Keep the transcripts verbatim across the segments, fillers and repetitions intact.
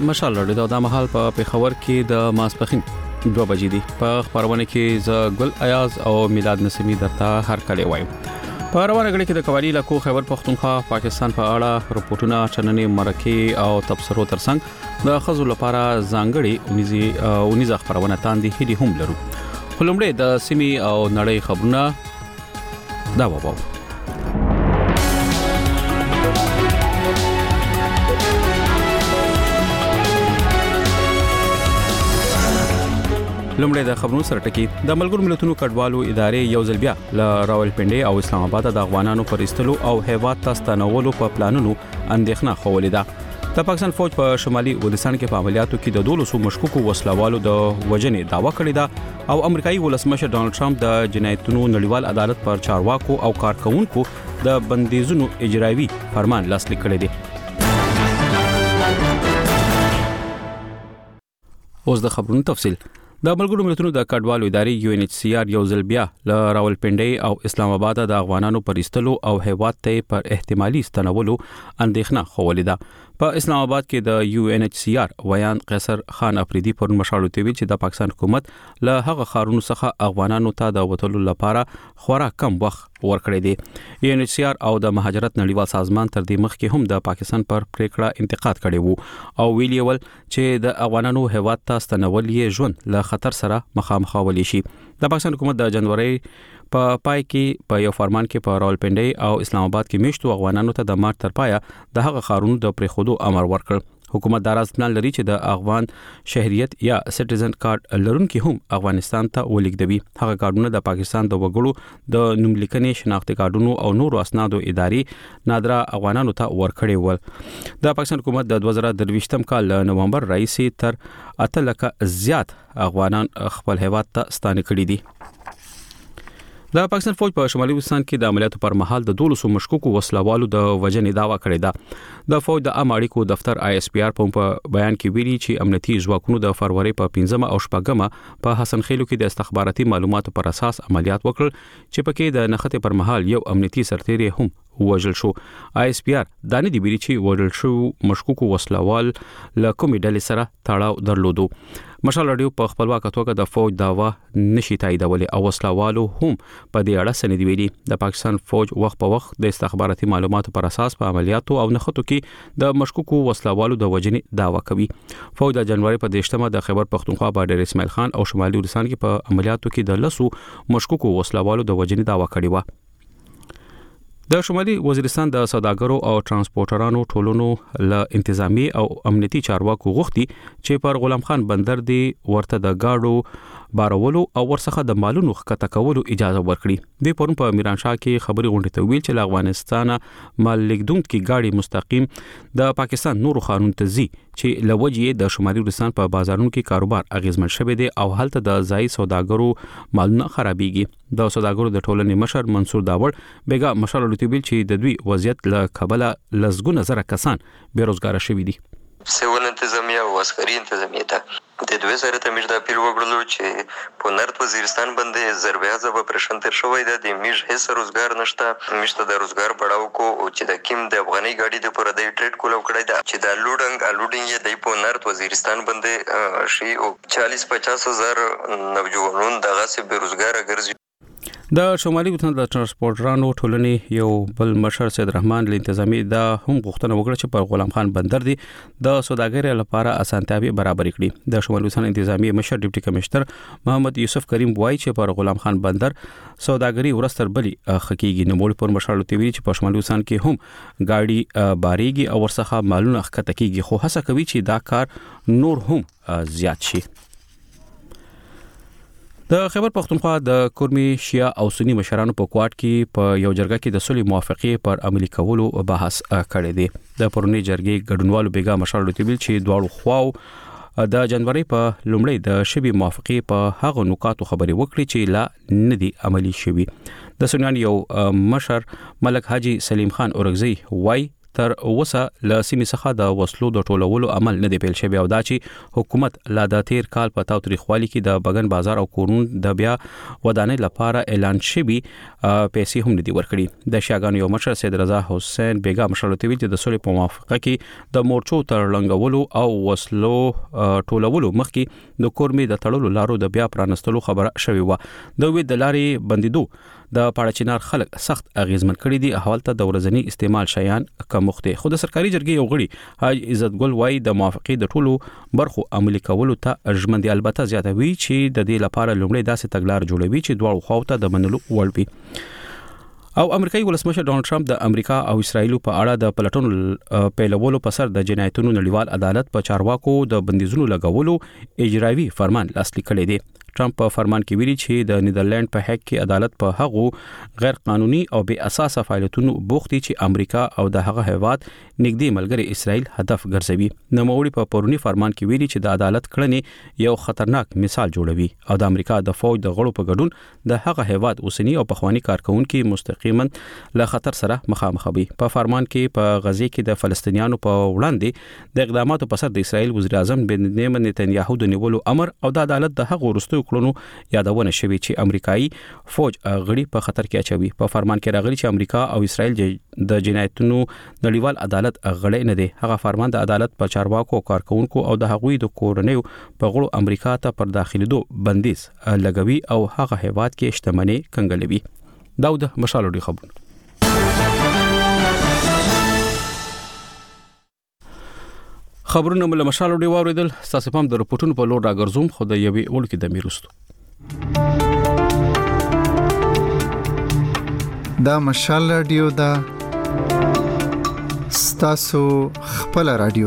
مشال رادیو د مهال په پیښور کې د ماسپخین دوه بجې دي. په خبرونه کې ز ګل ایاز او میلاد نسیمی درته هر کله وایم. په روانه غړي کې د قوالی لکو خیبر پختونخوا پاکستان په اړه رپورټونه چننې مرکه او تبصرو ترڅنګ د خزو لپاره ځانګړي اونیزي اونیزه خبرونه تاندې هدي هم لرو. خلمړې د سیمي او نړۍ خبرونه دا وباو. لومړی د خبرونو سره ټکی. د ملګرو ملتونو کډوالو ادارې یو ځل بیا ل راولپنډي او اسلام آباد د افغانانو پر استلو او هیواد ته ستنولو په پلانونو اندېښنه خوولې ده. د پاکستان فوج په شمالي وزیرستان کې په عملیاتو کې د دولسو مشکوکو وسلوالو د وژنې داوا کړې ده او امریکایي ولسمشر ډانلډ ټرمپ د جنایتونو نړیوال عدالت پر چارواکو او کارکونکو د بندیزونو اجرایي فرمان لاسلیک کړی دی. اوس د خبرونو تفصیل. د ملګرو ملتونو د کډوالو ادارې یو ان ایچ سی آر یو ځل بیا ل راولپنډي او اسلام آباد د افغانانو پر استلو او هیواد ته پر احتمالي ستنولو اندېښنه خوولې ده. په اسلام آباد کې د یو ان ایچ سی آر ویان قیصر خان افریدي پر مشالو تی وی چې د پاکستان حکومت له هغه خارونو څخه افغانانو ته د وټلو لپاره خورا کم وخت ورکړی دی. یو ان ایچ سی آر او د مهاجرت نړیوال سازمان تر دې مخکې هم د پاکستان پر پریکړه انتقاد کړی وو او ویلي ول چې د افغانانو هیواد ته ستنول یې ژوند له خطر سره مخامخ ولې شي. د پاکستان حکومت د جنوري په پای کې په یو فرمان کې په راولپنډي او اسلام آباد کې میشتو افغانانو ته د مارچ تر پایا د هغه خارونو د پریخودو امر ورکړ. حکومت دا راز پلان لري چې د افغان شهریت یا سټیزن کارت لرونکي هم افغانستان ته ولیږدوي. هغه کارتونه د پاکستان د وګړو د نوملیکنې شناختی کارتونو او نورو اسنادو ادارې نادرا افغانانو ته ورکړي ول. د پاکستان حکومت د دوه زره درویشتم کال نومبر راځي تر اته لکه زیات افغانان خپل هیواد ته ستانه کړي دي. د پاکستان فوج په شمالي وزیرستان کې د عملیاتو پر مهال د دولسو مشکوکو وسلوالو د وژنې داوا کړې ده. د فوج د عام اړیکو دفتر آی اس پی آر په بیان کې ویلي چې امنیتي ځواکونو د فروری په پنځمه او شپږمه په حسن خیلو کې د استخباراتي معلوماتو پر اساس عملیات وکړل چې پکې د نښتې پر مهال یو امنیتي سرتیری هم وژل شو. آی اس پی آر دا نه دی ویلي چې وژل شو مشکوکو وسلوال له کومې ډلې سره تړاو درلودو. مشال رادیو په خپلواکه توګه د فوج داوا نشي تاییدولې او وسلوالو هم په دې اړه سند ویلي. د پاکستان فوج وخت په وخت د استخباراتي معلوماتو پر اساس په عملیاتو او نښتو کې د مشکوکو وسلوالو د وژنې داوا کوي. فوج د جنوري په دیشتمه د خیبر پختونخوا بادر اسماعیل خان او شمالي وزیرستان کې په عملیاتو کې د لسو مشکوکو وسلوالو د وژنې داوا کړې و. د شمالي وزیرستان د سوداګرو او ترانسپورټرانو ټولونو له انتظامی او امنیتي چارواکو غوښتي چې پر غلام خان بندر دی ورته د گاډو بارولو او ورڅخه د مالونو ښکته کولو اجازه ورکړي. د پرون په میرانشاه کې خبري غونډه ته ویل چې له افغانستان مال لیکدونکو گاډي مستقیم د پاکستان نورو خانون ته ځي چې لوجې د شمالي وزیرستان په بازارونو کې کاروبار اغیزمن شوی دی او هلته د ځای سوداګرو مالونه خرابېږي. د سوداګرو د ټولنې مشر منصور داوړ بیګا مشال لوتیبل چې د دوی وضعیت له کبله لزګونه زره کسان بیروزګار شوي دي. سیول انتظامیه او عسکري انتظامیه ته د دوی سره ته میږ د اپیل وکړلو چې په نرت وزیرستان باندې ضربه ځب پرشن تر شوی ده. د میږ هیڅ روزګار نشته. میشته د روزګار بڑاو کو چې د کیم د افغاني گاډي د پر د ټریډ کولو کړی ده چې د لوډنګ الوډنګ د په نرت وزیرستان باندې شي او چالیس پچاس هزار نوجوانون دغه سه بیروزګار ګرځي. د شمالي وزیرستان د ترانسپورټرانو ټولنې یو بل مشر سید رحمان له انتظامی دا هم غوښتنه وکړه چې پر غلام خان بندر دی د سوداګرۍ لپاره اسانتیاوي برابر کړي. د شمالي وزیرستان انتظامی مشر ډیپټي کمشنر محمد یوسف کریم وایي چې پر غلام خان بندر سوداګرۍ ورستر بلی حقيقي نموړي پر مشر لوتوي چې په شمالي وزیرستان کې هم گاډي باریږي او ورڅخه مالونه ښکته کیږي خو هڅه کوي چې دا کار نور هم زیات شي. د خیبر پختونخوا د کورمي شیا او سنی مشرانو په کوارټ کې په یو جرګه کې د صلح موافقه پر عملي کولو بحث کړی دی. د پرونی جرګې ګډونوالو بیګا مشال لوتیبل چې دواړو خواو د جنوري په لومړی د شبي موافقه په هغه نکاتو خبري وکړي چې لا ندي عملي شوي. د سنیان یو مشر ملک حاجی سلیم خان اورغزی وای تر اوسه له سیمې څخه د وسلو د ټولولو عمل نه دی پیل شوی او دا چې حکومت لا د تیر کال په تاو تاریخوالي کې د بغن بازار او کورون د بیا ودانۍ لپاره اعلان شوی پیسې هم ندي ورکړي د شاګانو یو مشر سید رضا حسین بیگا مشرلته ویل چې د سولې په موافقه کې د مورچو تر لنګولو او وسلو ټولولو مخکې د کورمې د تړلو لارو د بیا پرانستلو خبره شوی و د وې د لارې بندیدو د پاړچینار خلک سخت اغیزمن کړي دي احوال ته د ورځنی استعمال شیان کم مخته خو د سرکاري جرګې یو غړي حاج عزت ګل وای د موافقې د ټولو برخو عملي کولو ته ارجمندي البته زیاتوي چې د دې لپاره لومړی داسې تګلار جوړوي چې دواړو خواو ته د منلو وړ وي او امریکایي ولسمشر ډونالد ټرمپ د امریکا او اسرایل په اړه د پلټونو پیلولو په سر د جنایتونو نړیوال عدالت په چارواکو د بندیزونو لګولو اجرایي فرمان لاسلیک کړی دی ټرمپ په فرمان کې ویلي چې د نیدرلند په هک کې عدالت په هغو غیر قانوني او بې اساسه فعالیتونو بوختي چې امریکا او د هغه هیواد نږدې ملګری اسرائیل هدف ګرځوي نوموړي په پرونی فرمان کې ویلي چې د عدالت کړنې یو خطرناک مثال جوړوي او د امریکا د فوج د غړو په ګډون د هغه هیواد اوسنی او پخوانی کارکونکو مستقیما له خطر سره مخامخ وي په فرمان کې په غزه کې د فلسطینیانو په وړاندې د اقداماتو په سر د اسرائیل وزیر اعظم بنیامین نتنیاهو د نیولو امر او د عدالت د هغه ورستو کړنو یادونه شوی چې امریکایي فوج غړي په خطر کې اچوي په فرمان کې راغلي چې امریکا او اسرائیل د جنایتونو نړیوال عدالت غړي نه دي هغه فرمان د عدالت په چارواکو او کارکونکو او د هغوی د کورنیو په غړو امریکا ته پر داخليدو بندیز لګوي او هغه هیواد کې شتمنۍ کنګلوي داود مشالوډي خبر خبرونه مله مشالو دی واوریدل تاسو په هم د رپورټونو په لور راګرځوم خو د یوې وړکې د میرستو دا مشال رادیو دا ستاسو خپل رادیو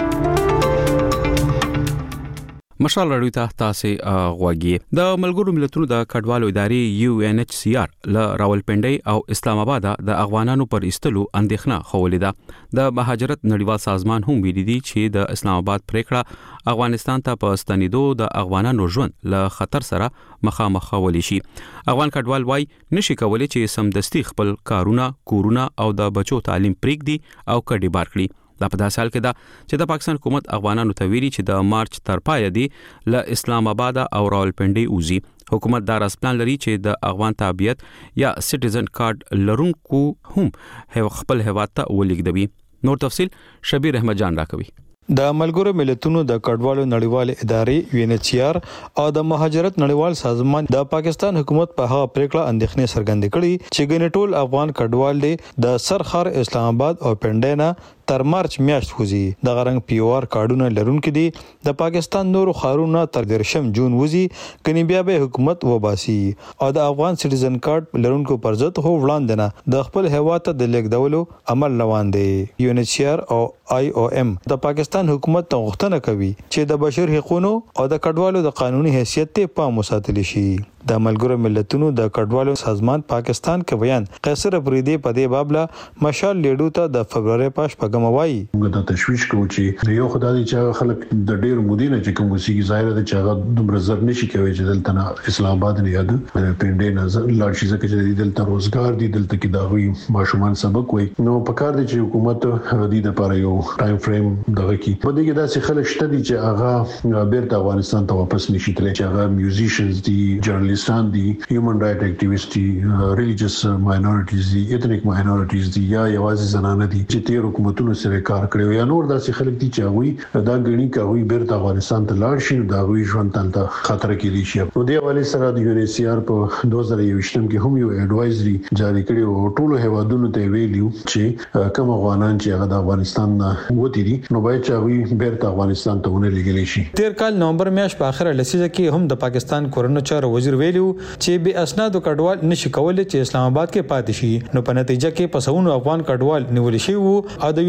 مشال رادیو ته تاسو غواګي د ملګرو ملتونو د کډوالو ادارې یو ان ایچ سی آر ل راولپنډي او اسلام آباد د افغانانو پر استلو اندېښنه خولې ده د مهاجرت نړیوال سازمان هم ویلي دي چې د اسلام آباد پریکړه افغانستان ته په ستنیدو د افغانانو ژوند له خطر سره مخامخ ولې شي افغان کډوال وای نشي کولای چې سمدستي خپل کارونه کورونه او د بچو تعلیم پریږدي او کډي بار کړي دا په داسې حال کې دا چې د پاکستان حکومت افغانانو ته ویلي چې د مارچ تر پای دی ل اسلام آباد او راولپنډي اوزي حکومت دا راس پلان لري چې د افغان تابعیت یا سټیزن کارت لرونکو هم خپل هیواد ته ولېږدوي نور تفصيل شبیر احمد جان راکوي د ملګرو ملتونو د کډوالو نړیوال ادارې یو ان ایچ سی آر او د مهاجرت نړیوال سازمان د پاکستان حکومت په هغه پریکړه اندېښنې څرګندې کړې چې ګڼ ټول افغان کډوال د سرخر اسلام آباد او پنډینا تر مارچ میاشت وځي د غرنګ پی او آر کارډونه لرونکو دي د پاکستان نورو خارونو تر درشم جون وځي کني بیا به حکومت وباسي او د افغان سټیزن کارت لرونکو پر ضد هو وړاندنه د خپل هیواد ته د لیکدولو عمل روان دي یو ان ایچ سی آر او آی او ایم د پاکستان حکومت ته غوښتنه کوي چې د بشر حقوقو او د کډوالو د قانوني حیثیت ته پام وساتل شي د ملګرو ملتونو د کډوالو سازمان پاکستان کې بیان قیصر افریدي په دې بابله مشال لیډو ته د فبرवरी پاش پګم وایي موږ د تشویش کوو چې یو خدای چې خلک د ډېر مودینه چې کوم وسیږي ظاهر ده چې هغه دومره زر نشي کوي چې دلته نه اسلام آباد نه یاد پنډې نه لاړ شي ځکه چې دلته روزګار دي دلته کې دا وي ماشومان سبق وي نو په کار دي چې حکومت د دې لپاره یو ټایم فریم دغه کې په دې کې داسې خلک شته دي چې هغه بیرته افغانستان ته واپس نشي تللی چې هغه میوزیشنز دي جرنالستان دي هیومن رائټ اکټیویسټ دي ریلیجیس ماینورټیز دي ایتنیک ماینورټیز دي یا یوازې زنانه دي چې تیر حکومتونو سره کار کړی یا نور داسې خلک دي چې هغه دا غني کوي بیرته افغانستان ته لاړ شي دا غوي ژوند ته خطر کې دي شي نو دی حواله سره د یو ان ایچ سی آر په دوه زره یوویشت کې هم یو ایڈوایزري جاری کړی او ټولو هیوادونو ته ویلیو چې کوم افغانان چې هغه د افغانستان نه وتی دي نو باید چې هغه بیرته افغانستان ته ونه لګیلی شي تیر کال نومبر میاشت په اخره لسیزه کې هم د پاکستان کورونو چارو وزیر ویلو چې به اسناد کډوال نشي کولای چې اسلام آباد کې پاتې شي نو په نتیجه کې پسونو افغان کډوال نیول شي او د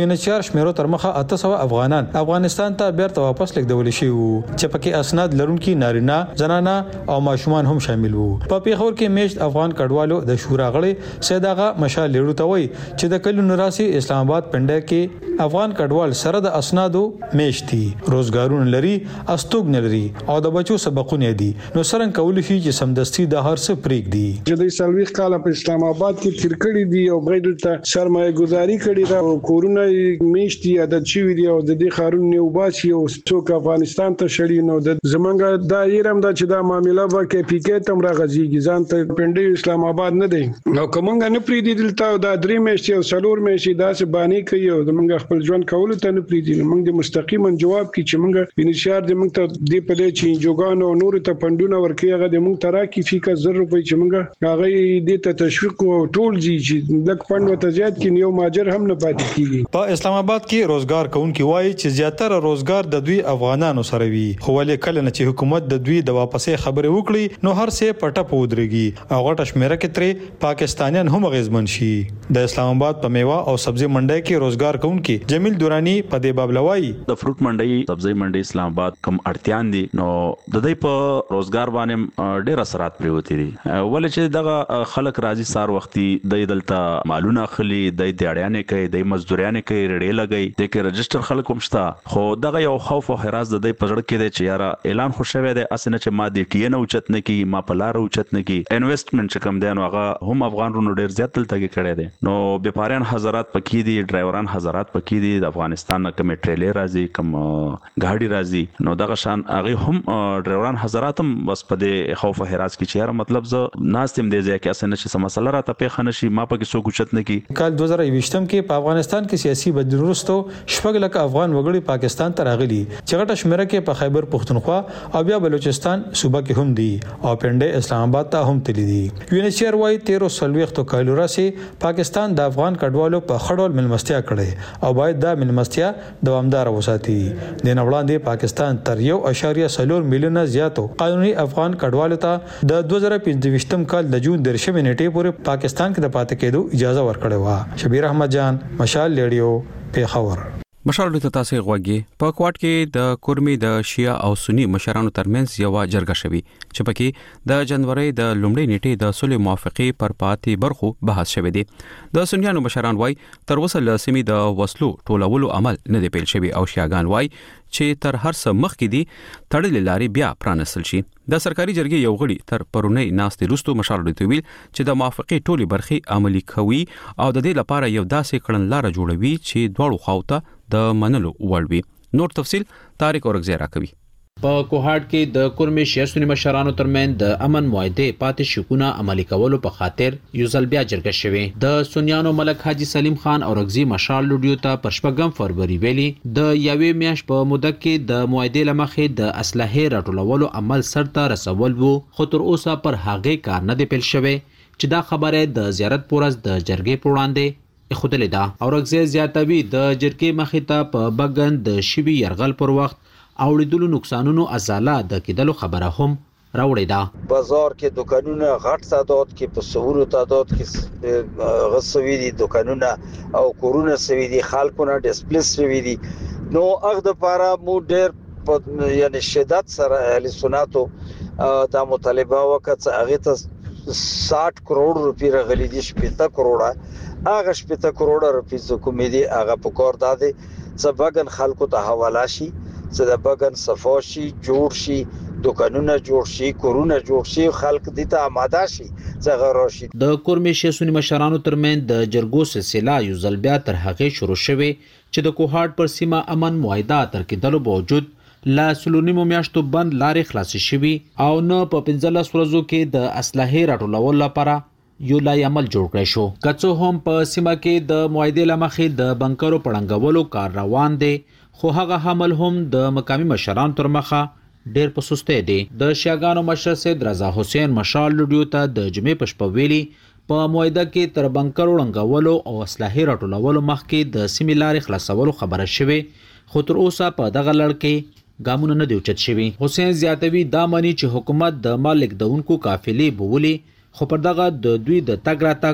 یو ان ایچ سی آر شمیرو تر مخه اته سوه افغانان افغانستان ته بیرته واپس لیکدول شي وو چې پکې اسناد لرونکي نارینه زنانه او ماشومان هم شامل وو. په پیښور کې میشت افغان کډوالو د شورا غړي سید آغا مشال لیړو ته وایي چې د کلو نراسي اسلام آباد پنده کې افغان کډوال سره د اسنادو میشتي روزګارونه لري استوګ نه لري او د بچو سبقونه دي نو څنګه کول شي چې سمدستي د هر څه پریک دي. چې د سلوي کال په اسلام آباد کې تیر کړی دي او غیر ته سرمایه گذاري کړی دا کورونه میشتي عادت شوی دی او د دې خارون نیو باسي او څوک افغانستان ته شړی نو د زمونږ دا یرم دا چې دا معاملې به کې پی کې تم راغځي ځان ته پنده اسلام آباد نه دی نو کومنګ نه پری دي دلته دا درې میشتي او څلور میشتي دا څه باندې کوي او زمونږ خپل ژوند کول ته نه پری دي موږ د مستقیما جواب کی چې موږ انشاء د موږ ته د پدې چې جوګان او نور ته پندونه ورکي هغه د موږ ترا کی فیکا زر روپۍ چې موږ هغه د ته تشویق او ټول جی چې لک پند وته زیات کې یو ماجر هم نه پاتې کیږي. په اسلام آباد کې روزګار کوونکي وایي چې زیاتره روزګار د دوی افغانانو سره وي خو ولې کله نه چې حکومت د دوی د واپسې خبرې وکړي نو هر څه پټه پودريږي او غټه شمیره کې ترې پاکستانیان هم غیزمن شي. د اسلام آباد په میوه او سبزی منډي کې روزګار کوونکي جمیل دورانی په دې باب لوي د فروټ منډي سبزی منډي اسلام آباد کم اړتیان دي نو د دې په روزګار باندې ډېر اثرات پریوتی دي ولې چې دغه خلک راځي سار وختي د دلته مالونه خلی د دیاړیانه کوي د مزدوریانه کوي رډې لګي د کې رجستر خلک هم شته خو دغه یو خوف او حراس د دې پزړ کې دی چې یاره اعلان خوشوي دی اسنه چې ما د ټی ان اوچت نه کی ما په لار اوچت نه کی انویسټمنټ چې کم دی نو هغه هم افغان رونو ډېر زیات تلته کې کړي دي نو بیپاریان حضرات پکې دي ډرایوران حضرات پکې دي د افغانستان نه کوم ټریلر راځي کوم غاډي راځي نو دغه شان هغه هم ډرایوران حضرات هم بس په دې خوف او حراس کې چې یاره مطلب زه ناستم دی ځکه اسنه چې سم مسله راته په خنشي ما پکې سو کوچت نه کی. کال دوه زره یوویشتم کې په افغانستان کې سیاسي بدلون وروسته شپږ لک افغان وګړي پاکستان ته راغلي چې غټه شمیره کې په خیبر پختونخوا او بیا بلوچستان صوبه کې هم دي او پنده اسلام آباد ته هم تللی دي. یو ان ایچ سی آر وايي تیرو سلويختو کالو راسي پاکستان د افغان کډوالو په خړول ملمستیا کړي او باید دا ملمستیا دوامدار وساتي. د نوړاندې پاکستان تر یو اشاریه سلور میلیونه زیاتو قانوني افغان کډوالو ته د دوه زره پنځه کال د جون درشمې نیټې پورې پاکستان کې د پاتې کېدو اجازه ورکړې و. شبیر احمد جان مشال لیډیو پیښور. مشال د تاسو غوږی په کوټ کې د کورمي د شیا او سنی مشرانو ترمنځ یو جرګه شوی چې پکې د جنوري د لومړۍ نیټې د صلح موافقه پر پاتې برخو بحث شوی دی. د سنیانو مشران وای تر اوسه لسمی د وسلو ټولولو عمل نه دی پیل شوی او شیاغان وای چې تر هر څه مخکې دي تړلې لارې بیا پرانستل شي. د سرکاري جرګې یو غړي تر پرونی ناستې وروسته مشال ورته ویل چې د موافقه ټولي برخې عملي کوي او د دې لپاره یو داسې کړنلاره جوړوي چې دواړو خواوته د منلو وړ وي. نور تفصيل طارق اورغزی راکوي. په کوهاټ کې د کورمي شیاسونی مشرانو ترمن د امن معاهده پاتې شکونه عملي کولو په خاطر یو ځل بیا جرګه شوه. د سنیانو ملک حاجی سلیم خان او رغزی مشال لوډیو ته پر شپږم فروری ویلي د یوې میاشت په موده کې د معاهده لمخې د اسلحه راټولولو عمل سرته رسول وو خو تر اوسه پر هغه کار نه دی پیل شوی چې دا خبره د زیارت پورز د جرګې په وړاندې خودلې ده. او رغزی زیاتوي د جرګې مخې ته په بغن د شوی يرغل پر وخت اوړېدلو نقصانونو ازاله د کېدلو خبره هم راوړې ده. بازار کې دکانونه غټ تعداد کې په سورو تعداد کې غصوي دي دکانونه او کورونه سوي دي خلکونه ډیسپلیس سوي دي نو هغه د لپاره مو ډېر یعنی شدت سره اهل سنتو دا مطالبه وکړه هغه ته ساठ کروڑ روپی راغلي دي شپږ کروڑه هغه شپږ کروڑه روپی څه کومې دي هغه په کار داده سبګن خلکو ته حواله شي چې د بغن صفاشي جوړ شي دکانونه جوړ شي کورونه جوړ شي خلک دې ته آماده شي څنګه راشي. د کورمي شیاسونی مشرانو ترمن د جرګو سلسله یو ځل بیا تر هغه شروع شوه چې د کوهاټ پر سیمه امن معاهده تر کېدلو باوجود لا سلونیمو میاشتو بند لارې خلاص شوي او نه په پنځلس ورځو کې د اسلحه راټولولو لپاره یو لای عمل جوړ کړی شو. کڅو هم په سیمه کې د معاهده لمخې د بنکرو پړنګولو کار روان دی خو هغه حمل هم د مقامی مشران تر مخه ډېر په سسته دی. د شیاګانو مشر سید رضا حسین مشال لوډیو ته د جمعې په شپه ویلي په معاهده کې تر بنکرو ړنګولو او اسلحه راټولولو مخکې د سیمې لارې خلاصولو خبره شوې خو تر اوسه په دغه لړ کې ګامونه نه دی اوچت شوي. حسین زیاتوي دا مانی چې حکومت د مالک دونکو قافلې بولي خو پر دغه د دوی د تګ راتګ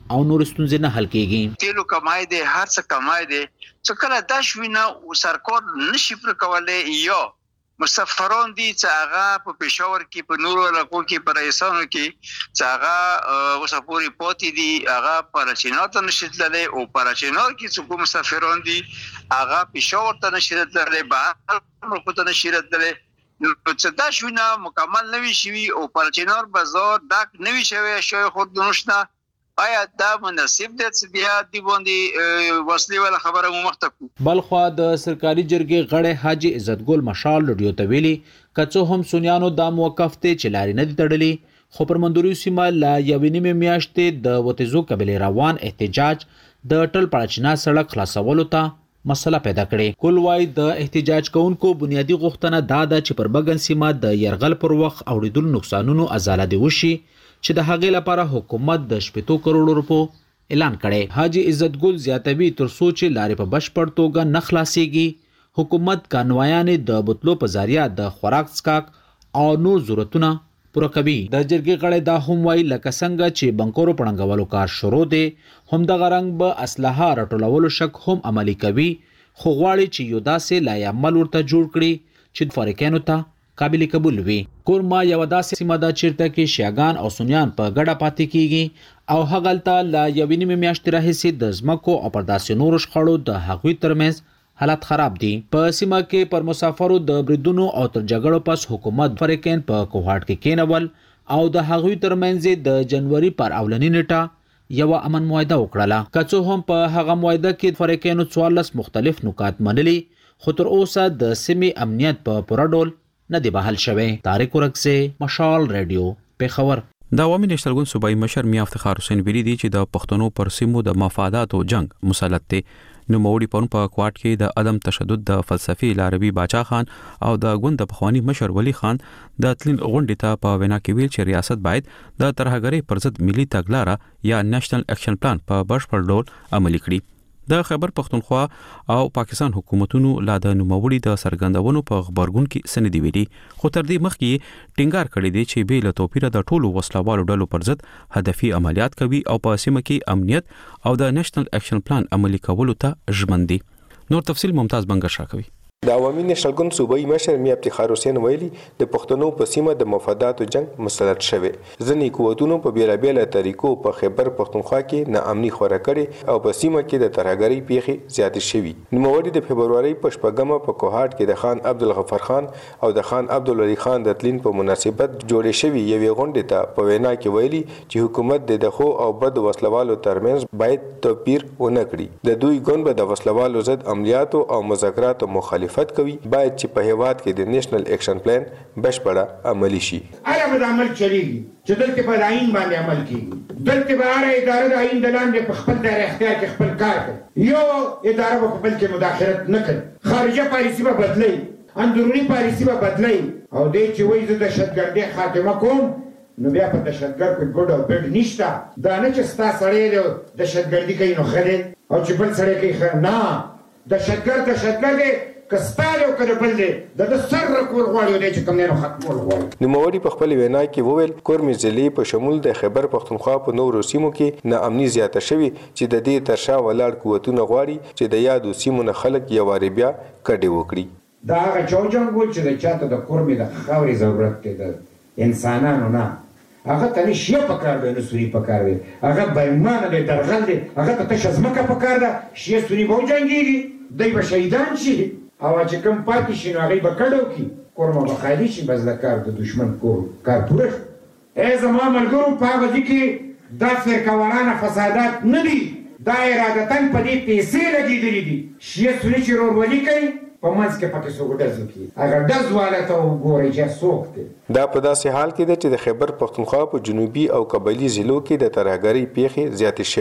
او نور ستونزې نه حل کیږي. تیلو کمای دی، هر څه کمای دی، څه کله دا شوینه سرکار نشي پر کولای یا مسافرون دي چې هغه په پېښور کې په نورو علاقو کې په رئیسانو کې چې هغه وسپوري پاتې دي، هغه پر چینار ته نشي تللی او پر چینار کې چې کوم مسافرون دي هغه پېښور ته نشي تللی، بهر ملکو ته نشي تللی. نو چې دا شوینه مکمل نوي شوي او پر چینار بازار ډک نوي شوی شوی خود نشته، آیا دا مناسب دی چې بیا دی باندې وسلې ولا خبره مو مخته کو؟ بلخوا د سرکاري جرګې غړی حاجی عزت ګل مشال رادیو ته ویلي کڅو هم سونیانو دا موقف ته چې لاري نه دي تړلي، خو پر مندوري سیمه لا یوې نیمې میاشتې د وتیزو قبیلې روان احتجاج د ټل پړچنا سړک خلاصولو ته مسله پیدا کړي. کول وای د احتجاج کوونکو بنیادی غوښتنه دا ده چې پر بګن سیمه د يرغل پر وخت اوریدل نقصانونو ازاله دي وشي چې د هغې لپاره حکومت د شپږ کروڑ روپو اعلان کړي. حاجی عزت ګل زیاتوي تر څو چې لارې په بشپړ توګه نه خلاصيږي حکومت کانوایانې د بوتلو په ذریعہ د خوراک څښاک او نور ضرورتونه پوره کوي. د جرګې غړی دا هم وایي لکه څنګه چې بنکورو پړنګولو کار شروع دی همدغه رنګ به اسلحه راټولولو شک هم عملي کوي، خو غواړي چې یو داسې لایعمل ورته جوړ کړي چې فارقینو ته قابل قبول وي. کورما یو داسې سیمه ده چیرته کې شیعاګان او سنیان په ګډه پاتې کیږي او هغلته لا یوې نیمې میاشتې راهیسې د ځمکو او پر داسې نورو شخړو د هغوی ترمنځ حالت خراب دي. په سیمه کې پر مسافرو د بریدونو او تر جګړو پس حکومت فریقین په کوهاټ کې کېنول او د هغوی ترمنځ د جنوري پر اولنی نیټه یو امن معاهده وکړه. که څه هم په هغه معاهده کې فریقینو څوارلس مختلف نکات منلي، خو تر اوسه د سیمې امنیت په پوره ډول نه دی بحال شوی. طارق ورکسه، مشال رادیو، پیښور. د عوامي نشترګون صوبایي مشر میا افتخار حسین ویلي دی چې د پښتنو پر سیمو د مفاداتو جنگ مسلط دی. نوموړي پرون په کوټ کې د عدم تشدد د فلسفي لاروي باچا خان او د ګوند د پخوانی مشر ولی خان د تلین غونډې ته په وینا کې ویل چې ریاست باید د ترهګرۍ پر ضد ملي تګلاره یا نېشنل اکشن پلان په بشپړ ډول عملي کړي. د خیبر پختونخوا او پاکستان حکومتونو لا د نوموړي د سرګندونو په خبرګون کې سندې ویلي، خو تر دې مخکې ټینګار کړی دی چې بې له توپیره د ټولو وسلوالو ډلو پر ضد هدفي عملیات کوي او په سیمه کې امنیت او د نېشنل اکشن پلان عملي کولو ته ژمن دي. نور تفصیل ممتاز بنګر شاکوي. د عوامي نشترګون صوبایي مشر میا افتخار حسین ویلي د پښتنو په سیمه د مفاداتو جنگ مسلط شوی. ځینې قوتونو په بیلابېله طریقو په خیبر پښتونخوا کې ناامني خوره کړې او په سیمه کې د ترهګرۍ پیښې زیاتې شوي. نوموړي د فبرورۍ په شپږمه په کوهاټ کې د خان عبدالغفار خان او د خان عبدالولي خان د تلین په مناسبت جوړې شوي یوې غونډې ته په وینا کې ویلي چې حکومت د ښو او بد وسلوالو ترمنځ باید توپیر ونه کړي. د دوی ګوند به د وسلوالو ضد عملیاتو او مذاکراتو مخالفت کوي، باید چې په هیواد کې د نېشنل اکشن پلان بشپړه عملي شي. آیا به د عمل چلیږي چې دلته په آئین باندې عمل کیږي؟ دلته به هر اداره د آئین د لاندې په خپل دایره اختیار کې خپل کار کوي، یو اداره به په بل کې مداخلت نه کوي، خارجه پالیسي به بدلوي، اندروني پالیسي به بدلوي، او دی چې وایي زه دهشتګردي خاتمه کوم نو بیا په دهشتګرد کې ګډ او بډ نشته. دا نه چې ستا سړی دهشتګردي کوي نو ښه دی او چې بل سړی کوي ښه نه. دهشتګرد دهشتګرد دی کستاله او کله بل دی د سر کول غواړي دی چې کوم نه ختمول غواړي. نوموړي په خپل وینا کې وویل کورمي ضلع په شمول د خیبر پختونخوا په نورو سیمو کې ناامني زیاته شوي چې د دې ترشا ولاړ قوتونه غواړي چې د یادو سیمو نه خلک یو واري بیا کډې وکړي. دا هغه چوجنګ چې د چاته د کورمي د خاورې ضرورت دی د انسانانو نه، هغه ته نه شیه پکار دی نه سوري پکار دی، هغه بېمانه دی درغل دی، هغه ته تشه ځمکه پکار ده، شیه سوري به وجنګېږي دی به شهیدان شي او چې کوم پاتې شي نو هغوی به کډو کړي، کورمه به خالي شي، بس د کار د دشمن کار پوره شو. ای زما ملګرو په هغه ځای کې دا فرقهوارانه فسادات نه دي، دا ارادتاً په دې پیسې لګېدلي دي. شیه سوري چې ورورولي کوي په منځ کې پکې څوک ډز وکړي، هغه ډز والا ته وګورئ چې څوک دی. دا په داسې حال کې ده چې د خیبر پښتونخوا په جنوبي او قبایلي ضلعو کې د ترهګرۍ پیښې زیاتې شوي.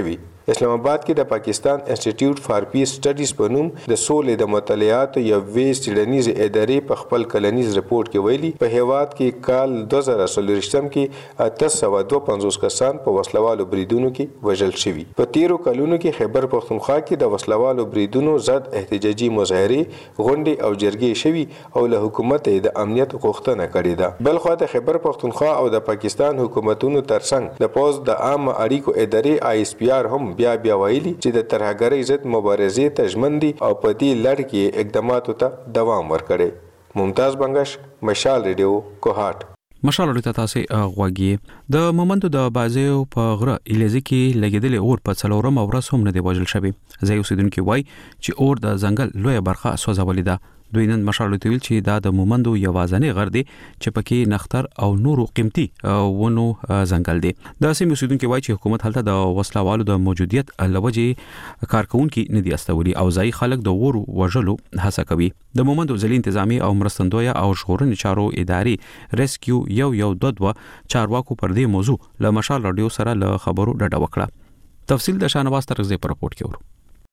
اسلام آباد کې د پاکستان انسټیټیوټ فار پیس سټډیز په نوم د سولې د مطالعاتو یو وې څېړنیزې ادارې په خپل کلنیز رپورټ کې ویلي په هیواد کې کال دوه زره څلوېښتم کې اته سوه دوه پنځوس کسان په وسلوالو بریدونو کې وژل شوي. په تیرو کلونو کې خیبر پختونخوا کې د وسلوالو بریدونو ضد احتجاجي مظاهرې، غونډې او جرګې شوي او له حکومت د امنیت غوښتنه کړې ده. بل خو د خیبر پختونخوا او د پاکستان حکومتونو ترڅنګ د پوز د عام اړیکو ادارې آی اس پی آر هم بیا بیا ویلي چې د ترهګرۍ ضد مبارزې ته ژمن دي او په دې لړ کې اقداماتو ته دوام ورکړي. ممتاز بنگش، مشال ریډیو، کوهاټ. مشال ریډیو تاسو غوږی د مومندو د بازیو په غره الیزي کې لګیدلې اور په څلورم ورځ هم نه دی وژل شوی. ځای اوسیدونکو وایي چې اور د ځنګل لویه برخه سوځولې ده. دوی نن مشال ریډیو ویل چې دا د مومندو یوازنی غر دی چې پکې نختر او نورو قیمتي ونو ځنګل دی. د سیمې اوسیدونکو وایي چې حکومت هلته د وسلوالو د موجودیت لوجې کارکونکو نه دي استولي او ځای خلک د ورو وژلو هڅه کوي. د مومندو ځلې انتظامی او مرستندوی او ژغورنې چارو ادارې ریسکیو یو یو دوه دوه چارواکو پر دې موضوع له مشال ریډیو سره له خبرو ډډه وکړه. تفصیل د شانواز ترغزي پر رپورت کې ورو.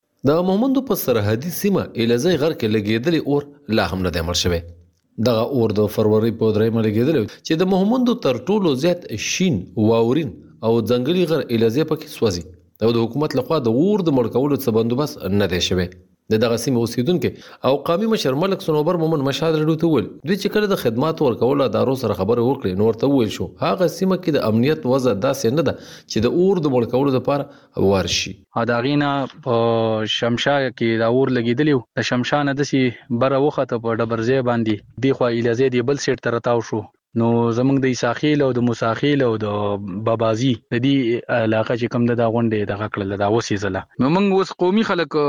د مومندو په سرحدي سیمه الیزي غر کې لګیدلې اور لا هم نه دی مړ شوی. دغه اور د فروری په درېمه لګیدل چې د مومندو تر ټولو زیات شین، واورین او ځنګلي غر الیزي پکې سوځي او د حکومت لخوا د اور د مړ کولو څه بندوبست نه دی شوی. د دغه سیمه اوسیدونکو او قومي مشر ملک سنوبر مومن مشال ریډیو ته ویل دوی چې کله د خدمات ورکول ادارو سره خبره وکړي نو ورته ویل شو هغه سیمه کې د امنیت وضع داسې نه ده چې د اور د مړ کولو لپاره ورشي. دا غینا په شمشا کې دا اور لګیدلی د شمشا نه دسي بره وخته په ډبرځې باندې دی خو ایلازې دی بل سیټ تر تاو شو. نو زمونږ د اساخیل او د مساخیل او د بابازي د دې علاقه چې کوم د غونډې د غکړل دا وسیزله نو موږ اوس قومي خلک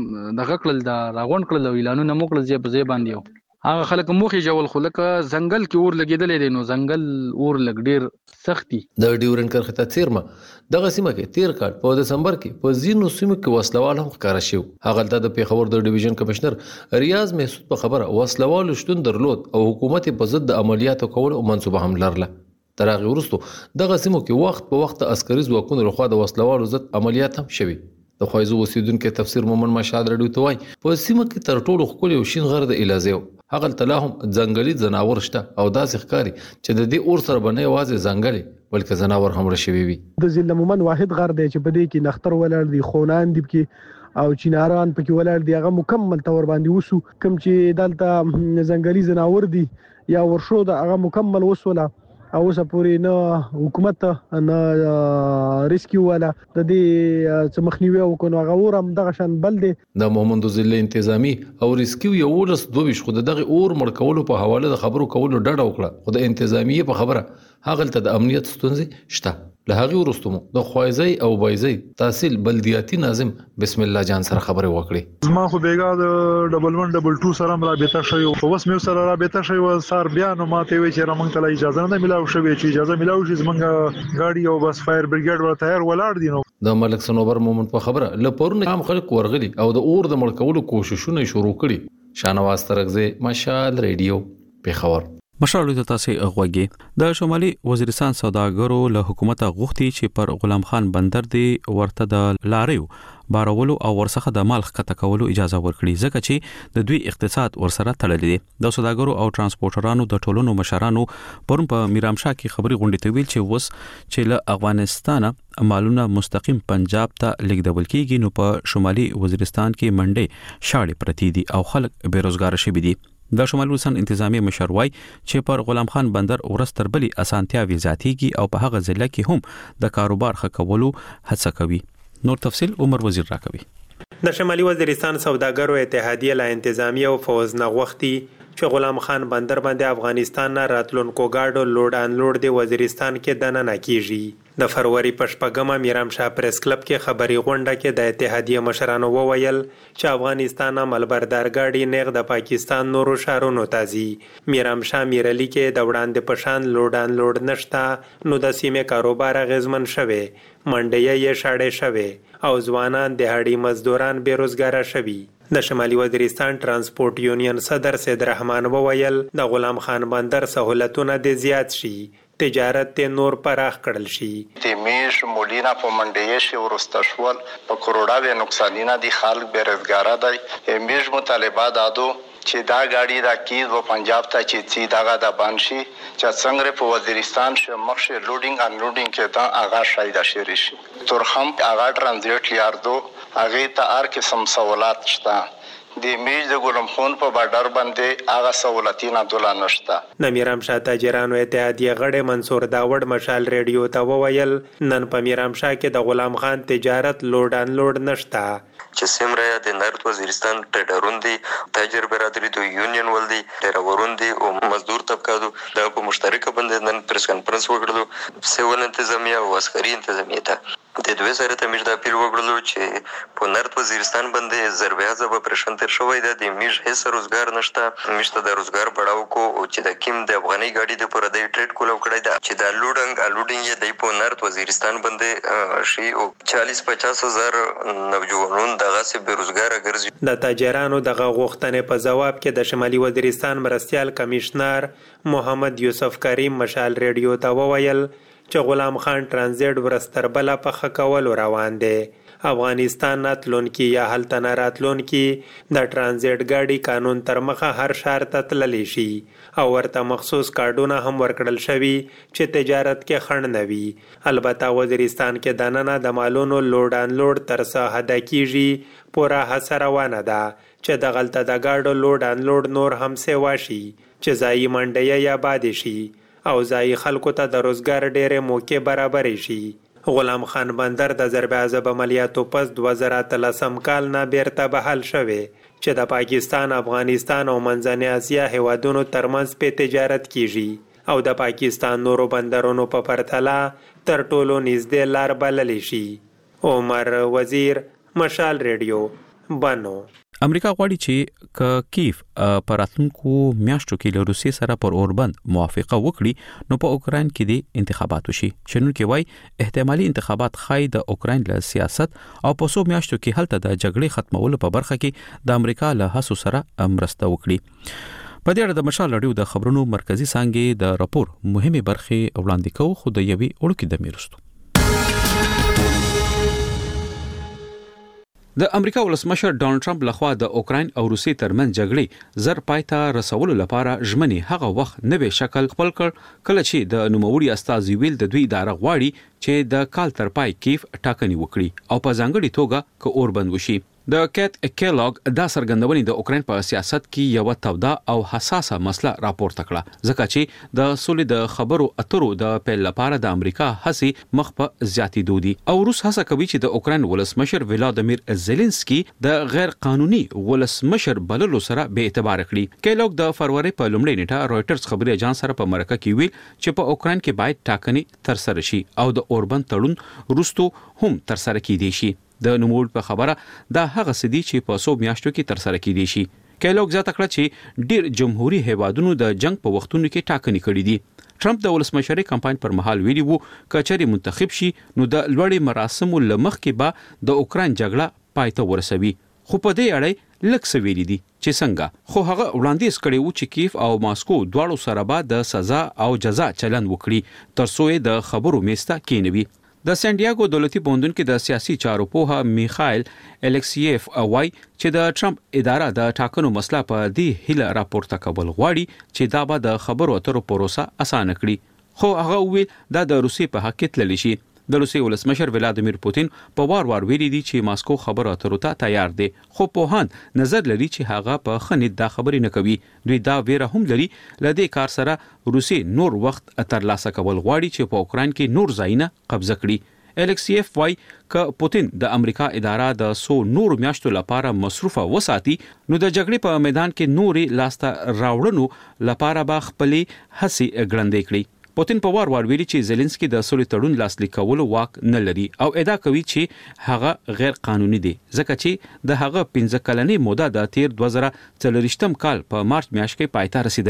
د غکړل دا راغون کړل اعلانونه موکړل چې په ځای باندې هغه خلک موخي جوړ خلک ځنګل کې اور لګیدل دي نو ځنګل اور لګ ډیر سختي. د ډیورن کرخته تیرمه دغه سیمه کې تیر کال په دسمبر کې په زینو سیمه کې وسلوال هم ښکارا شو. هغه د پیښور د ډیویژن کمشنر ریاض محسود په خبره وسلوال شتون درلود او حکومت په ضد عملیاتو کول او منصوبه هم لرله. تر هغه وروسته دغه سیمه کې وخت په وخت عسکري ځواکونو لخوا د وسلوالو ضد عملیات هم شوي. د خوایزو اوسیدونکو تفسیر مومن مشال ریډیو ته وایي په سیمه کې تر ټولو ښکلی او شین غر د الیزي هغه تلا هم ځنګلي ځناور شته او داسې ښکاري چې د دې اور سره باندې یوازې ځنګلي بلکې ځناور هم رشوي وي. د ضلع مومن واحد غر دی چې په دې کې نختر ولر دي، خونان دي کې او چیناران پکې ولر دي. هغه مکمل تور باندې وسو کوم چې دلته ځنګلي ځناور دي یا ورشو د هغه مکمل وسوله او اوسه پورې نه حکومت نه ریسکیو والا د دې څه مخنیوي وکړو. هغه اور هم دغه شان بل دی. د مومندو ضلع انتظامی او ریسکیو یو ولس دویش خو دغه اور مړ کولو په حواله د خبرو کولو ډډه وکړه خو د انتظامی په خبره هغه ته د امنیت ستونزې شته. له هغه وروسته د خوایزي او بایزي تحصیل بلدیاتي ناظم بسم الله جان سره خبرې وکړې. زما خو بیګا د ډبل ون ډبل ټو سره رابطه شوی او اوس مې سره رابطه شوی و سار بیا نو ماته وی چې رمنګ ته اجازه نه ملاو شوی چې اجازه ملاو شي زمونږ گاډي او بس فایر بریګیډ ور تیار ولاړ دي. نو د ملک سنوبر مومن په خبره لپاره عام خلک ورغلي او د اور د مړ کولو کوششونه شروع کړي. شانواز ترغزي مشال ریډیو پیښور. مشال ریډیو تاسو غوږی د شمالي وزیرستان سوداګرو له حکومت غوښتي چې پر غلام خان بندر دی ورته د لاریو بارولو او ورڅخه د مال ښکته کولو اجازه ورکړي ځکه چې د دوی اقتصاد ورسره تړلی دی. د سوداګرو او ترانسپورټرانو د ټولونو مشرانو پرون په میرامشاه کې خبري غونډې ته ویل چې وس چې له افغانستانه مالونه مستقیم پنجاب ته لیږدول کیږي نو په شمالي وزیرستان کې منډې شاړې پرتی دي او خلک بیروزګار شوي دي. د شمالي وزیرستان انتظامی مشر وای چې پر غلام خان بندر ورستر بلی اسانتیاوي زیاتیږي او په هغه ضلع کې هم د کاروبار ښه کولو هڅه کوي. نور تفصیل عمر وزیر راکوي. د شمالي وزیرستان سوداګرو اتحادیه لا انتظامی او فوز نغوختي چې غلام خان بندر باندې افغانستان نه راتلونکو گاډو لوډ ان لوډ دی وزیرستان کې دننه کیږي. د فروری پشپګمه میرامشاه پریس کلب کې خبري غونډه کې د اتحادیه مشرانو وویل چې افغانستان ملبردار گاډي نیغ د پاکستان نورو شهرونو تازي میرامشاه میرلی کې د وړاندې پشان لوډ ان لوډ نشتا نو د سیمه کاروبار غزمن شوه منډي یې شاړې شوه او ځوانان دهاړي مزدوران بیروزګار شوي. د شمالي وزیرستان ترانسپورت یونین صدر سید رحمان وویل د غلام خان بندر سہولتونه د زیات شي تجارت ته نور پراخ کړل شي. تیمیش مولینا په منډیش ورستشول په کروڑاوی نقصانینا دي خلک بیروزګار دي. همیش مطالبه دادو چې دا گاڑی دا کیز و پنجاب ته چې سی داغه د بانشي چې څنګه په وزیرستان شه مخشه لوډینګ ان لوډینګ کې دا آغاز شایده شری شي. ترخم آغاز ترانزیت لیاردو هغه ته هر قسم سہولات شته. د میج د ګلم خون په بارډر باندې هغه سہولتونه دوله نشته. د میرامشاه تاجرانو اتحادیه غړي منصور داوړ مشال ریډیو ته وویل نن په میرامشاه کې د غلام خان تجارت لوډ ان لوډ نشته. چې سیمره د نارت وزیرستان ټریډرون دي تاجر برادری د یونین ول دي ډیرورون دي او مزدور طبقه د په مشترکه باندې نن پریس کانفرنس وکړو. سیول انتظامیه او عسکري انتظامیه ته د دوی سره تمیج د اپیل وکړلو چې په نارت وزیرستان باندې ضربه ځب پرشن تر شوې ده د میج هیڅ روزګار نشته. میشته د روزګار بڑاو کو او چې د کیم د افغاني گاډي د پر د ټریډ کولو کړی دا چې د لوډنګ الوډینګ د په نارت وزیرستان باندې شي او چالیس پچاس هزار نوجوانون دغه سه بیروزګار ګرځي. د تاجرانو دغه غوښتنې په جواب کې د شمالي وزیرستان مرستيال کمشنر محمد یوسف کریم مشال ریډیو ته وویل چې غلام خان ترانزیت ورستربله په خکول روان دي. افغانستان ناتلونکي یا هلته نه راتلونکي د ترانزیت ګاډي قانون تر مخه هر شهر ته تللی شي او ورته مخصوص کارډونه هم ورکړل شوي چې تجارت کې خنډ نه وي. البته وزیرستان کې دننه د مالونو لوډ ان لوډ تر څه حد کېږي پوره هڅه روانه ده چې د غلطه د ګاډو لوډ ان لوډ نور هم سیوا شي چې ځایي منډۍ یا باد شي او ځایي خلکو ته د روزګار ډېرې موقع برابرې شي. غلام خان بندر د ضرب عذاب عملیاتو پس دوه زره اتلسم کال نه بیرته بحال شوی چې د پاکستان، افغانستان او منځنۍ اسیا هیوادونو ترمنځ په تجارت کیږي او د پاکستان نورو بندرونو په پرتله تر ټولو نږدې لار بللی شي. عمر وزیر مشال ریډیو بنو. امریکا غواړي چې ک کیف پر راتلونکو میاشتو کې له روسیې سره پر اوربند موافقه وکړي نو په اوکراین کې د انتخابات وشي. شنو کې وای احتمالي انتخابات خای د اوکراین له سیاست او په سو میاشتو کې هلته د جګړې ختمولو په برخه کې د امریکا له هڅو سره مرسته وکړي. په دې اړه د مشال رادیو د خبرونو مرکزی څنګه د راپور مهمه برخه وړاندې کوو خو د یوي وړوکی د میرستو. د امریکا ولسمشر ډانلډ ټرمپ لخوا د اوکراین او روسیې ترمنځ جګړې زر پایته رسولو لپاره ژمنې هغه وخت نوې شکل خپل کړ کله چې د نوموړي استازي ویل د دوی اداره غواړي چې د کال تر پای کیف ټاکنې وکړي او په ځانګړي توګه ک اوربند وشي. د کیت کیلاګ دا څرګندونې د اوکراین په سیاست کې یو توده او حساسه مسله راپورته کړه ځکه چې د سولې د خبرو اترو د پیل لپاره د امریکا هڅې مخ په زیاتېدو دي او روس هڅه کوي چې د اوکراین ولسمشر ولادیمیر زيلنسکي د غیر قانوني ولسمشر بللو سره به اعتبار کړي. کیلاګ د فروری په لومړۍ نیټه رويټرز خبري اژانس سره په مرکه کې ویل چې په اوکراین کې باید ټاکنې تر سره شي او د اوربند تړون روستو هم تر سره کیدي شي. د نوموړ په خبره دا هغه سدي چې په سو میاشتو کې تر سره کیدي شي. کیلاګ زیاته کړه چې ډیر جمهوریت هیوادونو د جنگ په وختونو کې ټاکنې کړې دي. ټرمپ د ولسمشرۍ کمپاین پر مهال ویلي وو کچري منتخب شي نو د لوړې مراسمو لمخ کې به د اوکراین جګړه پایته ورسوي. خو په دې اړه لکه سویلي دي چې څنګه خو هغه وړاندیز کړی وو چې کیف او ماسکو دواړو سره به د سزا او جزا چلند وکړي ترڅو د خبرو میسته کېنوي. د سان ډیاګو دولتي پوهنتون کې د سیاسي چارو پوها میخائل الکسیف وای چې د ټرمپ اداره د ټاکنو مسله په دې هیله راپورته کول غواړي چې دا به د خبرو اترو پروسه اسانه کړي. خو هغه ویل دا د روسي په حق کې تللی شي. د روسي ولسمشر ولادیمیر پوتین په وار وار ویلي دي چې ماسکو خبرو اترو ته تیار دي خو پوهان نظر لري چې هغه په خنید دا خبرې نه کوي. دوی دا ویره هم لري لدې کار سره روسي نور وخت ترلاسه کول غواړي چې په اوکراین کې نور ځایونه قبضه کړي. الکسیف وای ک پوتین د امریکا اداره د سو نور میاشتو لپاره مصروفه وساتي نو د جګړې په میدان کې نوري لاسته راوړنو لپاره به خپلې هڅې ګړندې کړي. پوتین په وار وار ویلي چې زيلنسکي د سولې تړون لاسلیک کولو واک نه لري او ادعا کوي چې هغه غیر قانوني دی ځکه چې د هغه پنځه کلنې موده د تیر دوه زره څلورویشتم کال په مارچ میاشت کې پای ته رسیدلې ده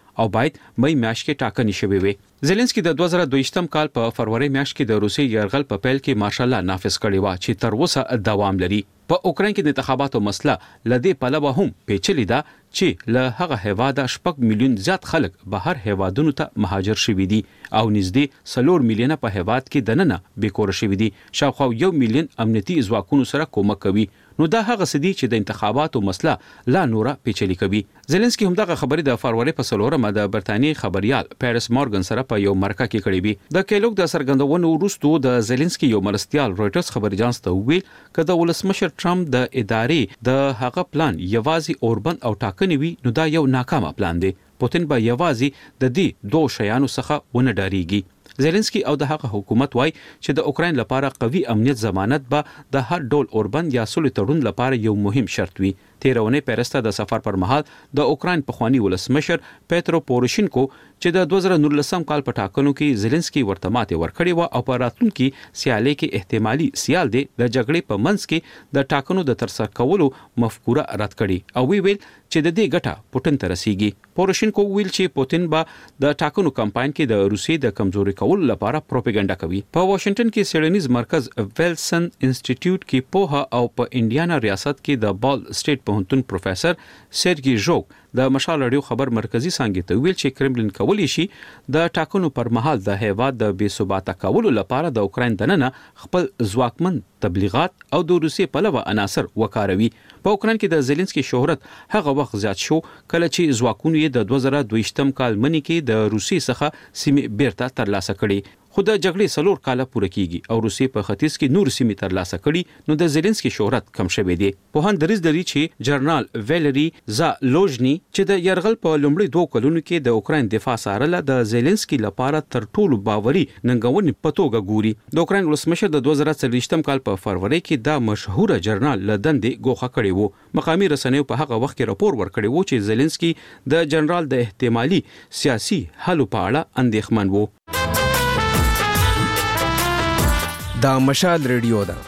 او باید مې میاشت کې ټاکنې شوې وي. زيلنسکي د دوه زره دوه کال په فروری میاشت کې د روسي يرغل په پیل کې مارشال لا نافذ کړی و چې تر اوسه دوام لري. په اوکرين کې د انتخاباتو مسله لدې پلوه هم پیچلې ده چې له هغه هیواده شپږ میلیون زیات خلک بهر هیوادونو ته مهاجر شوي دي او نږدې څلور میلیونه په هیواد کې دننه بیکور شوي دي. شاوخوا یو میلیون امنیتي ځواکونو سره کومک کوي. نو دا هغه سدي چې د انتخاباتو مسله لا نوره پیچلې کوي. زيلنسکي هم دغه خبرې د فروری په څلورمه د برتانیې خبريال پیرس مورګن سره په یو مرکه کې کړې وي. د کېلوګ د سرګندونو وروسته د زيلنسکي یو مرستيال رويټرز خبري اژانس ته ویل کله ولسمشر ټرمپ د ادارې د هغه پلان یوازې اوربند او ټاکنې وي نو دا یو ناکامه پلان دی. پوتین به یوازې د دې دوه شیانو څخه ونه ډاریږي. زيلنسکي او د هغه حکومت وای چې د اوکرين لپاره قوي امنیت ضمانت به د هر ډول اوربند یا سولې تړون لپاره یو مهم شرط وي. تیرونه پیرسته د سفر پر مهال د اوکرين پخوانی ولسمشر پیترو پوروشینکو چې د دوه زره نولسم کال په ټاکنو کې زيلنسکي ورته ماته ورکړی و او په راتلونکي سیالي کې احتمالي سیال دی د جګړې په منځ کې د ټاکنو د ترسره کولو مفکوره رد کړي او وی ویل چې د دې ګټه پوتین ته رسیږي. پوروشینکو ویل چې پوتین به د ټاکنو کمپاین کې د روسي د کمزوري کولو لپاره پروپاګاندا کوي. په واشنگټن کې سیډنیز مرکز ویلسن انسټیټیوټ کې پوها او په انډیانا ریاست کې د بال سټیټ پوهنتون پروفیسور سرګي ژوک د مشال رادیو خبر مرکزی څنګه ته ویل چې کرملین کولی شي د ټاکنو پر مهال د هیواد د بې ثباته کولو لپاره د اوکرين دننه خپل ځواکمن تبلیغات او د روسي پلوه عناصر وکاروي. په اوکرين کې د زيلنسکي شهرت هغه وخت زیات شو کله چې ځواکونه یې د دوه زره دوه کال منی کې د روسي څخه سیمې بیرته ترلاسه کړي. خو د جګړې څلور کاله پوره کیږي او روسي په ختیځ کې نور سیمې ترلاسه کړي نو د زيلنسکي شهرت کم شوی دی. په هان دریز لري چې جنرال ویلری زالوژني چې د يرغل په لومړي دوه کلونو کې د اوکرين دفاع سارله د زيلنسکي لپاره تر ټولو باوري ننګونې په توګه ګوري. د اوکرين ولسمشر د دوه زره څلوېښتم کال په فروری کې دا مشهور جنرال لدندې ګوښه کړی وو. مقامي رسنیو په هغه وخت کې راپور ورکړی وو چې زيلنسکي د جنرال د احتمالي سیاسي حل په اړه اندېښمن وو. دا مشال ریډیو ده.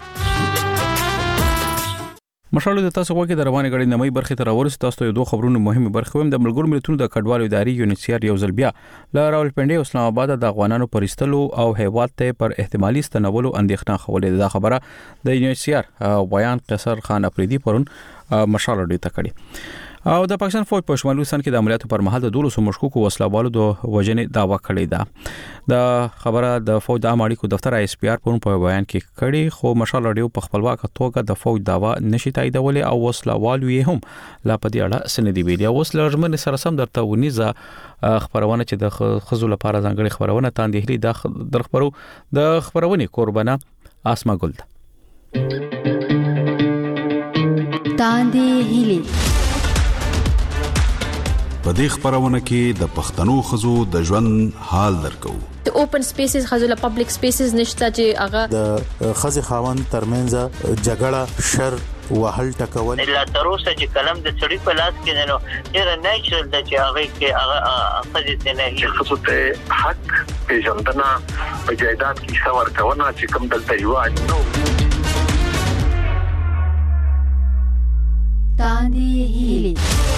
مشال د تاسو وګړي د روانه غړي نمای برخه تر اورس تاسو ته دوه خبرونه مهمه برخه ویم. د ملګرو ملتونو د کډوالو ادارې یونیسیار یو ځل بیا ل راولپنډي او اسلام آباد د افغانانو پرستلو او هیواد ته پر احتمالي ستنولو اندېښنه خولې ده. خبره د یونیسیار بیان قصر خان افریدي پرون مشال ډیټا کړي. او د پاکستان فوج په شمالي سند کې د عملیاتو پر مهال د دولسو مشکوکو وسلوالو د وژنې دعوا کړې ده. د خبره د فوج د امریکو دفتر آی اس پی آر په بیان کې کړي خو مشال رادیو په خپلواک توګه د فوج دعوا نشي تاییدولې او وسلوالو یې هم لا په دې اړه سندې ویلي. اوس لږمن سره سم درته ونیزه خبرونه چې د خزو لپاره ځانګړي خبرونه تاندهلي د درخبرو د خبرونه قربانه اسما ګل تاندهلي په دې خبرونه کې د پښتنو خزو د ژوند حال درکو. د اوپن سپیسز خزو له پبلک سپیسز نشته چې هغه د خزي خاوند ترمنځ جګړه شر وهل ټکول لا تر اوسه چې کلم د چړې په لاس کې نو ډېر نیچرل د چې هغه کې هغه خزي ته نه خصوص ته حق پیژندنه په جایداد کې څور کونه چې کوم دلته یو نو تاندهلي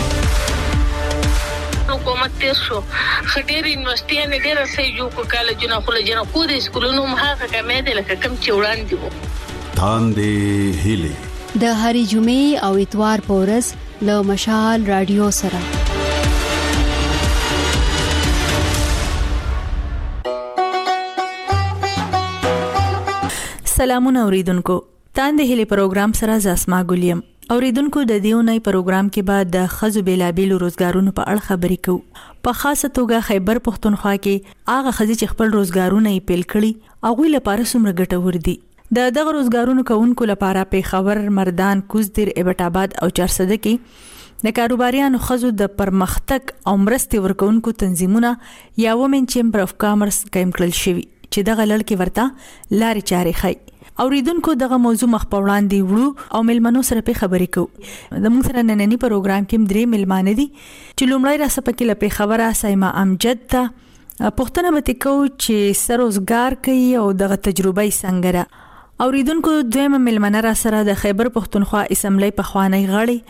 حکومت تیر شو خډيري یونیورسيټي نه ډېر سې جو کو کالجونه خو له جنا کو د سکولونو مخه کمې دي لکه کم چې وړاندې وو. تاندهلي د هری جمعې او اتوار پورس له مشال رادیو سره. سلامونه اوریدونکو. تاندهلي پروګرام سره زاسما ګولیم. اوریدونکو د دیونای پروګرام کې بعد د خزو بیلابیلو روزګارونو په اړه خبرې کوو. په خاصه توګه خیبر پښتونخوا کې هغه خزي چې خپل روزګارونه یې پیل کړي هغه لپاره څومره ګټور دي. د دغه روزګارونو کوونکو لپاره په خبر مردان کوزدر ایبټ آباد او چارسده کې د کاروباریانو خزو د پرمختګ او مرستې ورکوونکو تنظیمونه یا وومن چیمبر اف کامرس قائم کړل شوی چې دغه لړ کې ورته لارې چارې خي. اوریدونکو دغه موضوع مخ په وړاندې وړو او ملمنو سره په خبرې کوو. د موږ سره نننی پروګرام کې درې ملمانه دي چې لومړی را سپکه لپاره خبره سایما امجد ته پښتنه به کو چې سروزګار کوي او دغه تجربه یې څنګه را. اوریدونکو دویمه ملمنه را سره د خیبر پښتونخوا اسمبلی په خوانی غړي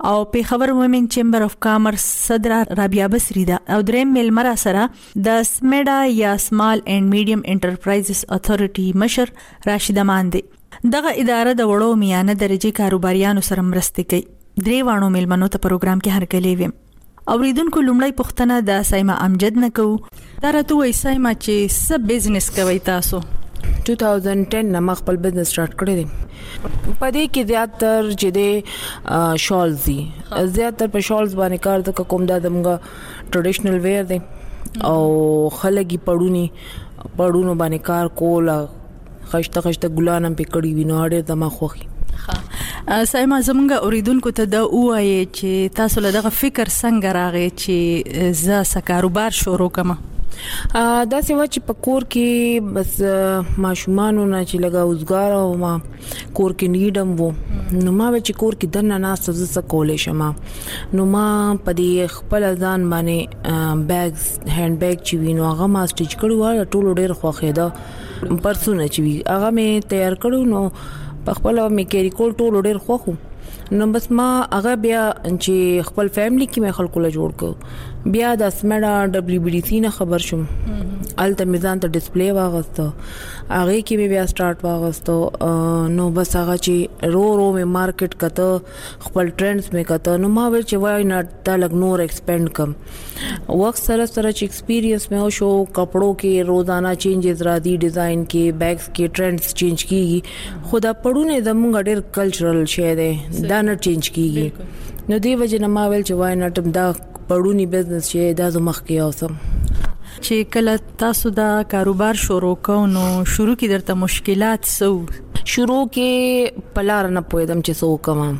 او پیښور وومن چیمبر اف کامرس صدر رابعه بصری ده او دریم ملمر سره د سمیډا یا سمال اینڈ میډیم انټرپرایزز اتھارټي مشر راشد امان دی. دغه اداره د وړو میانه درجه کاروباریانو سره مرسته کوي. درې وانو ملمنو ته پروګرام کې هرکلی ویم. اوریدونکو لومړی پوښتنه د سایما امجد نه کوو. دا راته وایي سایما چې څه بزنس کوي تاسو؟ two thousand ten نه ما خپل بزنس سٹارټ کړی دی. په دې کې زیاتر چې د شالز دي، زیاتر په شالز باندې کار د کوم د دمغه ټریډیشنل ویر دی او خلګي پړونی پړونو باندې کار کول، خشته خشته ګلانم په کړی وینو اړه د ما خوخي. سایما زمونږ اوریدونکو ته دا وایي چې تاسو له دغه فکر څنګه راغی چې زه څه کاروبار شروع کړم؟ دا سیوا چې په کور کې بس ماشومانو نه چې لګا اوسګار او ما کور کې نیډم وو، نو ما چې کور کې دنه ناس څه څه کولې شم، نو ما په دې خپل ځان باندې بیگز هاند بیگ چې وینو هغه ما سټیچ کړو، هغه ټول ډېر خوښه ده پرسونه چې وی هغه مې تیار کړو، نو په خپل مې کېری کول ټول ډېر خوښو. نو بس ما هغه بیا چې خپل فیملی کې مې خلکو له جوړ کو، بیا د سمیډا دبليو بي ډي سي نه خبر شوم، الته میزان ته ډسپلی واغسته، هغه کې مې بیا سٹارټ واغسته. نو بس هغه چې رو رو مې مارکیټ کته، خپل ټرندز مې کته، نو ما ول چې وای نه تا لګ نور ایکسپاند کم. وخت سره سره چې ایکسپیرینس مې شو، کپڑوں کې روزانه چینجز را دي، ډیزاین کې بیگز کې ټرندز چینج کیږي، خدا پړونه د مونږ ډېر کلچرل شی دی دا نه چینج کیږي. نو دی وجه نه ما ول چې وای نه ټم دا پړونی بزنس شي دا زمخ کې اوسم. چې کله تاسو دا کاروبار شروع کوو نو شروع کې درته مشکلات سو؟ شروع کې پلار نه پوهیدم چې سو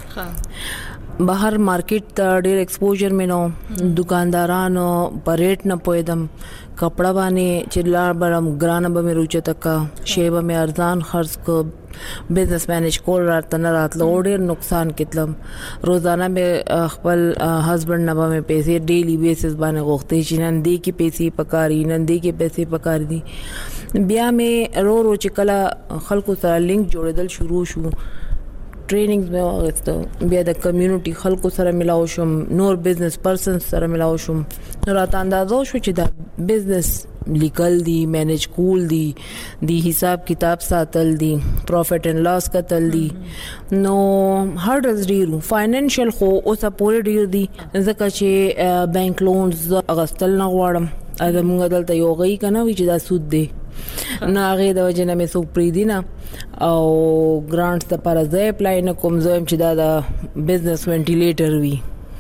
کوم، بهر مارکیټ ته ډېر ایکسپوژر مې نو، دکاندارانو په ریټ نه پوهیدم، کپڑا باندې چې لار برم ګرانه به مې روچه تکا، شی به مې ارزان خرڅ کو، بزنس مینیج کول راته نه راتلو، ډېر نقصان کتلم. روزانه مې خپل هسبند نه به مې پیسې ډیلی بیسس باندې غوښتې چې نن دې کې پیسې پکاري، نن دې کې پیسې پکار دي. بیا مې رو رو چې کله خلکو سره لینک جوړېدل شروع شو، ټریننګز مې واغسته، بیا د کمیونټي خلکو سره ملاو شوم، نور بزنس پرسن سره ملاو شوم، نو راته اندازو شو چې دا بزنس لیکل دی، مینیج کول دی، دی حساب کتاب ساتل دی، پروفټ اینڈ لاس کتل دی. نو هارډز ډیرو فاینانشل خو اوسه پورې ډیر دی، ځکه چې بانک لونز اغستل نه غواړم، اګه موږ دلته یو غي کنه وی چې دا سود دی، نو هغه د وجه نه مې سو پریدینا او ګرانټ ته پر ځای اپلای نه کوم، زم چې دا د بزنس وینټیلیټر وی.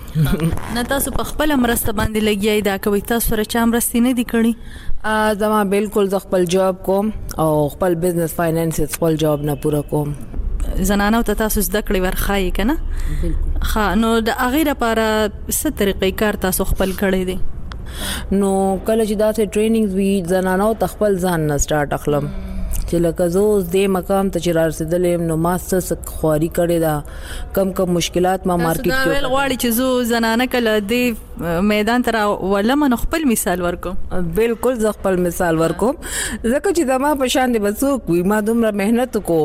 نه تاسو په خپل مرسته باندې لګیای دا کوي، تاسو سره چا مرستې نه دي کړی؟ زما بالکل ز خپل جاب کوم او خپل بزنس فاینانس خپل جاب نه پورا کوم. زنانو ته تاسو زده کړی ورخای کنه؟ بالکل. ها نو د هغه لپاره څه طریقې کار تاسو خپل کړی دی؟ نو کله چې دا ته ټریننګز وی زنانو تخپل ځان نه سٹارټ اخلم، چې لکه زه دې مقام ته چې رارسېدلم نو ما څه خواري کړې ده، کم کم مشکلات ما مارکیټ کې. تاسو دا ویل غواړي چې زه زنانه کله دې میدان تر ولم نو خپل مثال ورکوم؟ بالکل زه خپل مثال ورکوم، ځکه چې زما په شان دې بسوک وي، ما دومره مهنت کو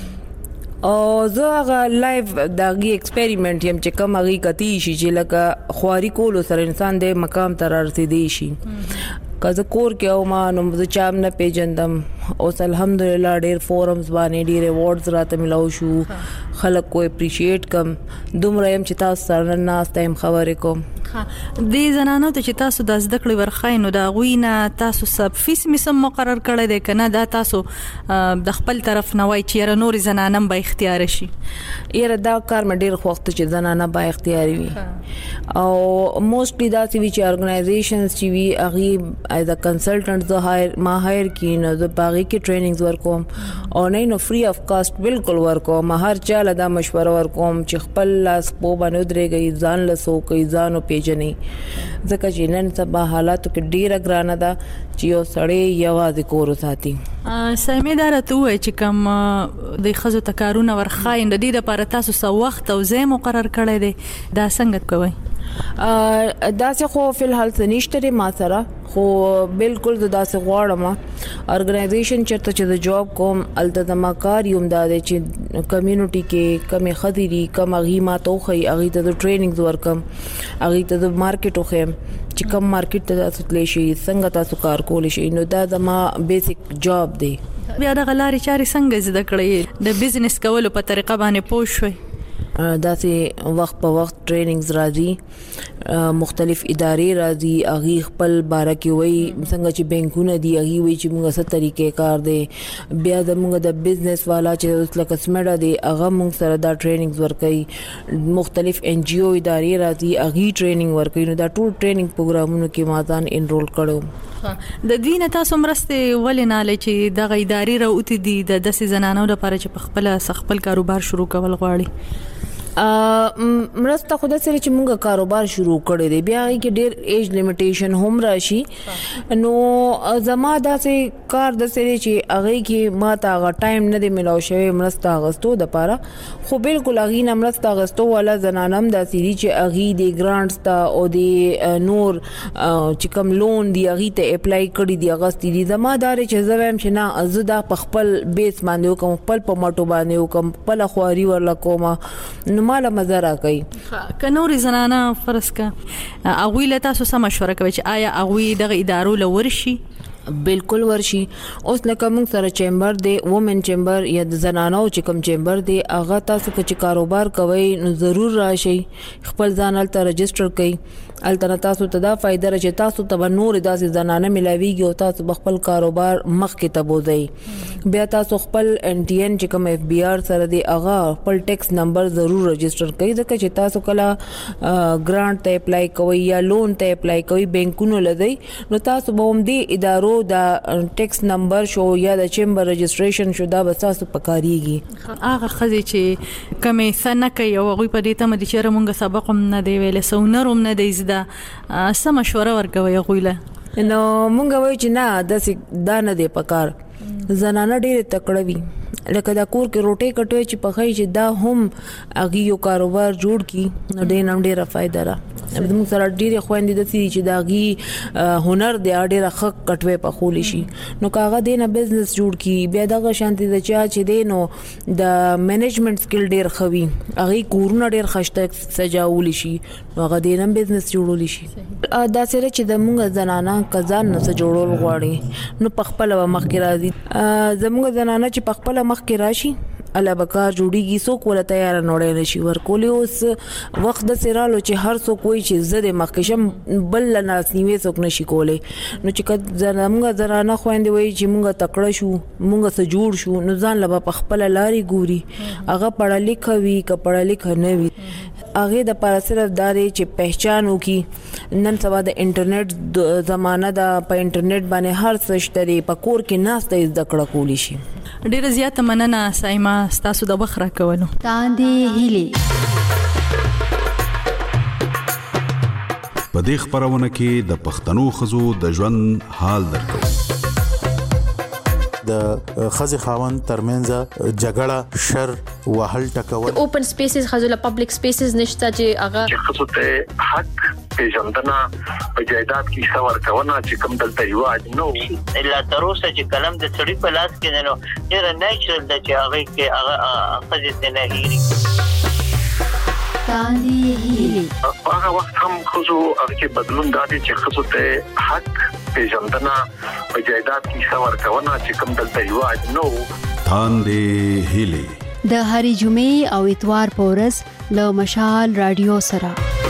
او زه هغه لایف داغي ایکسپریمنت یم چې کوم هغه کتی شي چې لکه خواري کول سره انسان دې مقام ته رارسېدي شي. کزه کور کې او ما نو زه چام نه پیژندم، اوس الحمدلله ډېر فورمز باندې ډېر ایوارډز راته ملو شو، خلک کو اپریشیټ کم، دومره يم چې تاسو سره ناس تایم خبرې کوم. د زنانو ته چې تاسو د زده کړې ورخای نو دا غوینه تاسو سب فیس مسم مقرر کړی دی کنه؟ دا تاسو د خپل طرف نه وای چې نور زنانم به اختیار شي؟ یره دا کار مې ډېر خوښ ته چې زنانه به اختیار وي، او موستلی دا چې وی چې ارګنایزیشنز چې وی هغه ایز ا کنسلټنټ زه هایر ما هایر کین، زه باغی کې ټریننګز ورکوم او نه نو فری اف کاست بالکل ورکوم، هر چاله دا مشوره ورکوم چې خپل لاس په باندې درېږي، ځان لسو کوي ځانو پیژنې، ځکه چې نن سبا حالاتو کې ډیره ګرانه ده چې یو سړی یوازې کور ساتي. سمې دا راته وایي چې کوم د خزو تکارونه ورخای د دې لپاره تاسو سو وخت او ځای مقرر کړی دی، دا څنګه کوي؟ دا څه خو فل حال سنشتره ما سره خو بالکل دا څه غواړم ارګنایزیشن چرته چې د جاب کوم التزام کار یم دا چې کمیونټي کې کمی خديري کم غي ما توخي اغه ته د ټریننګز ورکم اغه ته د مارکیټ وخم چې کم مارکیټ ته تاسو تللی شي څنګه تاسو کار کولی شي نو دا زما بیسیک جاب دی. بیا د غلاري چاري څنګه زده کړې د بزنس کولو په طریقه باندې پوه شوي؟ داسې وخت په وخت ټریننګز راځي مختلف ادارې راځي اغي خپل باره کې وای څنګه چې بانکونه دی اغي وای چې موږ ست طریقې کار دی بیا د موږ د بزنس والا چې اوس لکه سمډا دی اغه موږ سره دا ټریننګز ورکړي مختلف ان جی او ادارې راځي اغي ټریننګ ورکړي نو دا ټول ټریننګ پروګرامونو کې ما ځان انرول کړو. د دوی نه تاسو مرسته ولې نه لې چې د غیداری راوتی دي د داسې زنانو لپاره چې په خپل خپل کاروبار شروع کول غواړي؟ مرسته خو د سره چې موږ کاروبار شروع کړی دی بیا کې ډیر ایج لیمیټیشن هم راشي نو زما داسې کار د سره چې هغه کې ما ته هغه ټایم نه دی ملاو شوی مرسته غستو د پاره خو بالکل هغه نه مرسته غستو ولا زنانم د سری چې هغه دی ګرانټس ته او دی نور چې کوم لون دی هغه ته اپلای کړی دی غستې دي زما دار چې زویم چې نه زدا په خپل بیس باندې کوم خپل په مټو باندې کوم خپل خواري ورلا کومه مالا مزرا کوي ک نور زنانه فرض کا اغوی له تاسو سم مشوره کوي چې آیا اغوی دغه ادارو لورشي؟ بالکل ورشي اوس لکه موږ سره چیمبر دی وومن چیمبر یا د زنانو چې کوم چیمبر دی هغه تاسو چې کاروبار کوي نو ضرور راشي خپل ځان ته رجسٹر کړئ الته تاسو ته دا فائدہ راځي تاسو ته نور داسې زنانه ملاويږي او تاسو خپل کاروبار مخ کې تبوځي بیا تاسو خپل ان ټي ان چې کوم اف بي آر سره دی هغه خپل ټیکس نمبر ضرور رجسٹر کړئ ځکه چې تاسو کله ګرانټ ته اپلای کوئ یا لون ته اپلای کوئ بانکونو لدی نو تاسو به هم دي ادارو دا ټیکس نمبر شو یا د چیمبر رجسٹریشن شو دا به تاسو پکاريږي. هغه خزي چې کومه سنه کوي او غوي په دې ته مدي چې موږ سبق هم نه دی ویل سونروم نه دی زده سم مشوره ورکوي غويله نو مونږ وایو چې نه د دا نه دی پکار زنانه ډېر تکړه وي لکه دا کور کې روټي کټوي چې پخای چې دا هم اغي یو کاروبار جوړ کی نو ډېر نم ډېر فائدہ را موږ سره ډېر خويندې د سې چې دا غي هنر دی ډېر خک کټوي په خولي شي نو کاغه دینه بزنس جوړ کی بیا دغه شانتي د چا چې دینو د مینجمنت سکل ډېر خوي اغي کورونه ډېر خشته سجاول شي نو هغه دینه بزنس جوړول شي دا سره چې د موږ زنانه کزان نه جوړول غواړي نو په خپل مخ کې راځي زموږ زنانه چې په خپل مخ کې راشي الله بکار جوړیږي څوک ولا تیار نه وړي نشي ورکول اوس وخت د سرالو چې هر څوک کوئی چې زده مخکشم بل ناس نیوي څوک نشي کولای نو چې زموږ زرانه خويندې وي چې موږ تکړه شو موږ سره جوړ شو نو ځان لبا په خپل لاري ګوري هغه پړه لیکه وی ک پړه لیکه نه وی هغه د پر صرف داري چې پہچان وکي نن سبا د انټرنیټ زمانہ دا په انټرنیټ باندې هر څه شته په کور کې ناس ته زده کړه کولی شي. ډیره زیاته مننه سایما تاسو د بخره کولو تاندې هلي په دې خبرونه کې د پښتنو خزو د ژوند حال درکو د خزي خاون ترمنځ جګړه شر وهل ټکول اوپن سپیسز خزو پبلک سپیسز نشته چې هغه خزو ته حق پیژندنه په جایداد کې څور کونه چې کوم دلته یو نو الا تر اوسه چې کلم د سړي په لاس کې نه ډیر نیچرل د چې هغه کې هغه خزي نه هېري تاندې هلي هغه وخت هم خزو هغه کې بدلون دادي چې خزو ته حق پیژندنه په جایداد کې څور کونه چې کوم دلته یو نو تاندې هلي د هری جمعې او اتوار پورز له مشال رادیو سره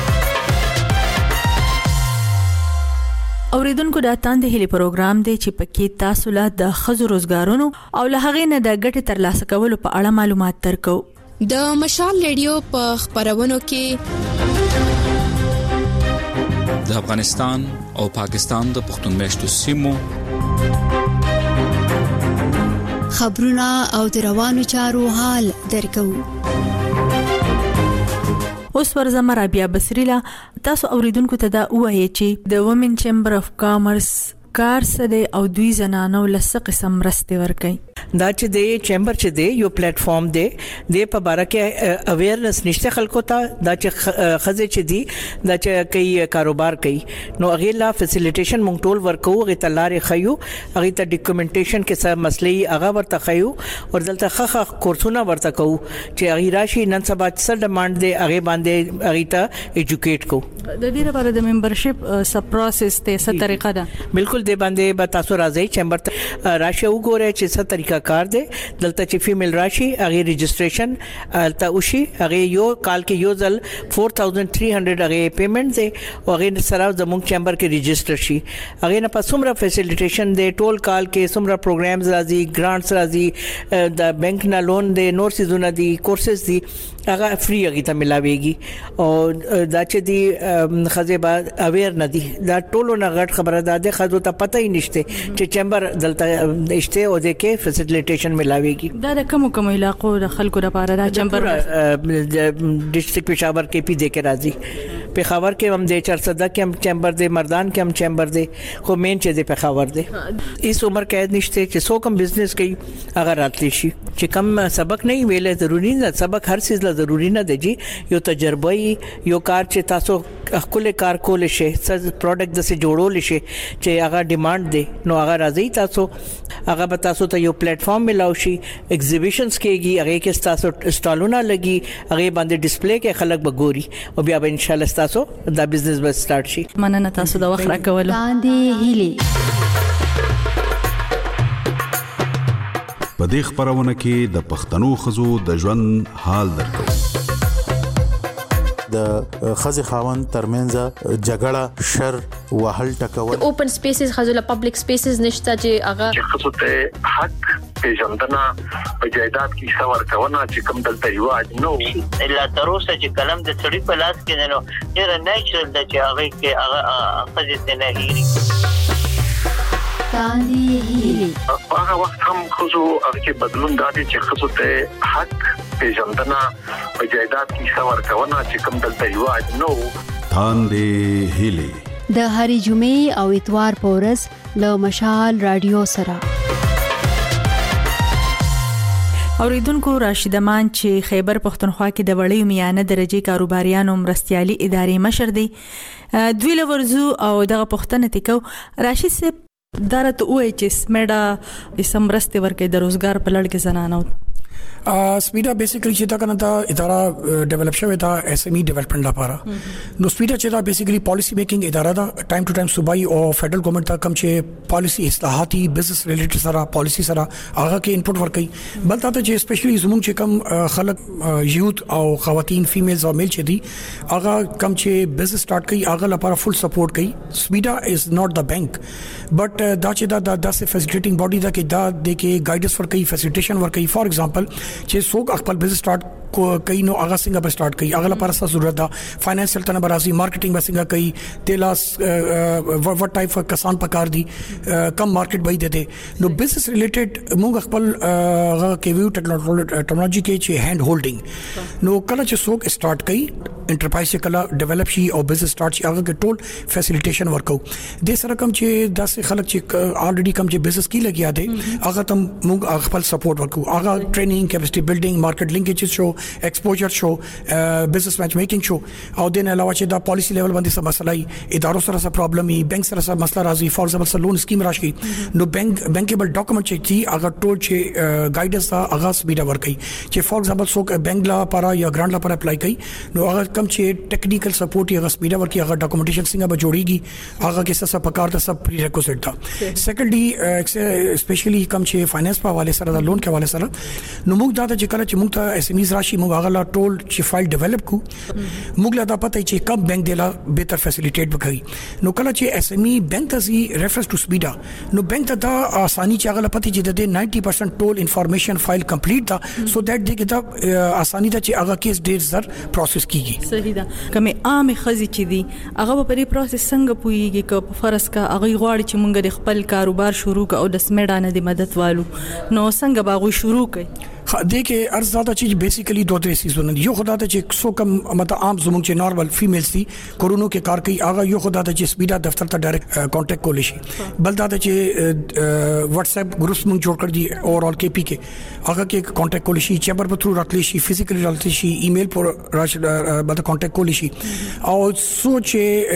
اوریدونکو د تاندې هلي پروګرام دی چې پکې تاسو له د خزو روزګارونو او له هغې نه د ګټې ترلاسه کولو په اړه معلومات درکو. د مشال رادیو په خبرونو کې د افغانستان او پاکستان د پښتون میشتو سیمو خبرونه او د روانو چارو حال درکو. اوس ورځم رابعه بصریلا تاسو اوریدونکو ته دا وایي چې د وومن چیمبر اف کامرس کار سره او دوی زنانو لسه قسم مرسته ورکړي دا چې د چیمبر چې دی یو پلیټ فارم دی د په باره کې اویرنس نشته خلکو ته دا چې خزه چې دی دا چې کوي کاروبار کوي نو هغه لا فیسیلیټیشن مونږ ټول ورکو غي تلارې خيو هغه ته ډاکومېنټیشن کې څه مسلې هغه ورته خيو او دلته خخ کورسونه ورته کو چې هغه راشي نن سبا څه ډیماند دی هغه باندې هغه ته ایجوکیټ کو د دې لپاره د ممبرشپ سب پروسس ته څه طریقه ده بالکل د باندې به تاسو راځي چیمبر ته راشي وګورئ چې څه طریقه کار دی دلته چې فیمیل راشي هغه رجسٹریشن الته وشي هغه یو کال کې یو ځل four thousand three hundred هغه پیمنٹ دی او هغه سره زموږ چیمبر کې رجسٹر شي هغه نه پس څومره فیسیلیټیشن دی ټول کال کې څومره پروګرامز راځي ګرانټس راځي د بانک نه لون دی نور سيزونه دي کورسز دي هغه فری هغه ته ملاويږي او دا چې دی خزه با اویر نه دي دا ټولو نه غټ خبره ده د خزو ته پته هی نشته چې چیمبر دلته نشته او د کې فیسیلیټیشن ملاويږي دا د کوم کوم علاقو د خلکو لپاره دا چیمبر ډیسټریکټ پېښور کې پی دې کې راځي پېښور کې هم د چرسده کې هم چیمبر دی مردان کې هم چیمبر دی خو مین چې د پېښور دی اس عمر قید نشته چې سو کم بزنس کوي اگر راتلی شي چې کم سبق نه ویلې ضروری نه سبق هر چیز لا ضروری نه دی یو تجربه یو کار چې تاسو خپل کار کول شي څه پروډکټ د څه جوړول شي چې هغه ډیماند دی نو هغه راځي تاسو هغه به تاسو ته یو پلیټ فارم ملاوي شي ایگزیبیشنز کېږي هغه کې تاسو سټالونه لګي هغه باندې ډسپلی کې خلک بګوري او بیا به ان شاء الله تاسو دا بزنس به سٹارټ شي مننه تاسو د وخت راکول باندې هیلي په دې خبرونه کې د پښتنو خزو د ژوند حال درکو د خزي خاوند ترمنځ جګړه شر وهل ټکول اوپن سپیسز خزو له پبلک سپیسز نشته چې هغه چې خصو ته حق پیژندنه په جایداد کې څور کونه چې کوم دلته یو نو الا تر اوسه چې کلم د سړی په لاس کې نه نو ډیر نیچرل د چې هغه کې هغه خزه نه هېري باندې هیلي هغه وخت هم خصو هغه کې بدلون دادي چې خصو ته حق پیژندنه په جایداد کې څور کونه چې کوم دلته یو نو باندې هیلي د هری جمعې او اتوار پورز له مشال رادیو سره اوریدونکو راشد امان چې خیبر پختونخوا کې د وړیو میانه درجه کاروباریانو مرستيالي ادارې مشر دی دوی لورزو او دغه پښتنه تکو راشد سے دارت وای چې سمډا سمرسته ورکې د روزګار په لړ کې زنانو سپیډا بیسیکلی چې دا کنه دا اداره ډیولپ شوی دا اس ام ای ډیولپمنٹ لپاره نو سپیډا چې دا بیسیکلی پالیسی میکینګ اداره دا ټایم ټو ټایم صوبایي او فدرل ګورنمنت ته کوم چې پالیسی اصلاحاتي بزنس ریلیټډ سره پالیسی سره هغه کې انپوټ ورکړي بل ته چې سپیشلی زموږ چې کوم خلک یوت او خواتین فیمیلز او میل چې دي هغه کوم چې بزنس سٹارټ کوي هغه لپاره فل سپورټ کوي سپیډا از ناٹ د بانک بٹ دا چې دا د فیسیلیټینګ باډي دا کې دا د کې گایډنس ورکړي فیسیلیټیشن ورکړي فار ایگزامپل چې څوک خپل بزنس سٹارټ کوي نو هغه څنګه به سٹارټ کوي هغه لپاره څه ضرورت ده فاینانشل تنه برازي مارکیټینګ به څنګه کوي تلاس وټ ټایپ اف کسان پکار دي کم مارکیټ به دي نو بزنس ریلیټډ موږ خپل هغه کیویو ټیکنالوژي کې چې هاند هولډینګ نو کله چې څوک سٹارټ کوي انټرپرایز کله ډیولپ شي او بزنس سٹارټ شي هغه ټول فیسیلیټیشن ورکو د سره کوم چې داسې خلک چې الریډي کوم چې بزنس کې لګیا دي هغه تم موږ خپل سپورټ ورکو هغه ټریننګ کیپاسټي بلډینګ مارکیټ لینکیج شو ایکسپوجر شو بزنس میچ میکینګ شو او دین علاوه چې دا پالیسی لیول باندې څه مسله ای ادارو سره څه پرابلم ای بانک سره څه مسله راځي فار ایگزامپل څه لون سکیم راشي نو بانک بانکیبل ډاکومنٹ چې دي هغه ټول چې گایډنس هغه سپیډا ورکي چې فار ایگزامپل څوک بانک لا لپاره یا ګرانټ لپاره اپلای کوي نو هغه کم چې ټیکنیکل سپورټ هغه سپیډا ورکي هغه ډاکومنټیشن څنګه به جوړیږي هغه کې څه پکار ته سب پری ریکوزیټ ده سیکنډلی سپیشلی کم چې فاینانس په حواله سره د لون کې حواله سره نو موږ دا چې کله چې موږ ته اس ام ایز راشي موږ هغه لا ټول چې فایل ډیولپ کو موږ لا دا پته چې کم بانک دی لا بهتر فیسیلیټیټ وکړي نو کله چې اس ام ای بانک ته زی ریفرنس ټو سپیډا نو بانک ته دا اساني چې هغه پته چې د ninety percent ټول انفارمیشن فایل کمپلیټ دا سو دیٹ دغه دا اساني دا چې هغه کیس ډیر زر پروسس کیږي صحیح ده کومه عام خزي چې دي هغه په پرې پروسس څنګه پويږي که فرض کا هغه غواړي چې مونږ د خپل کاروبار شروع او د سمېډانه د مدد والو نو څنګه باغوي شروع کړي دې کې ارز زیاده چیز بیسیکلی دوه درې سیزونه یو خدای ته چې څو کم مطلب عام زموږ چې نارمل فیمیلز دي کورونو کې کار کوي هغه یو خدای ته چې سپیډا دفتر ته ډایرکټ کانټیکټ کولی شي بل دا چې واتس اپ ګروپس موږ جوړ کړ دي اوورال کې پی کې هغه کې کانټیکټ کولی شي چیمبر په تھرو راتلی شي فزیکلی راتلی شي ایمیل پر راش به کانټیکټ کولی شي او څو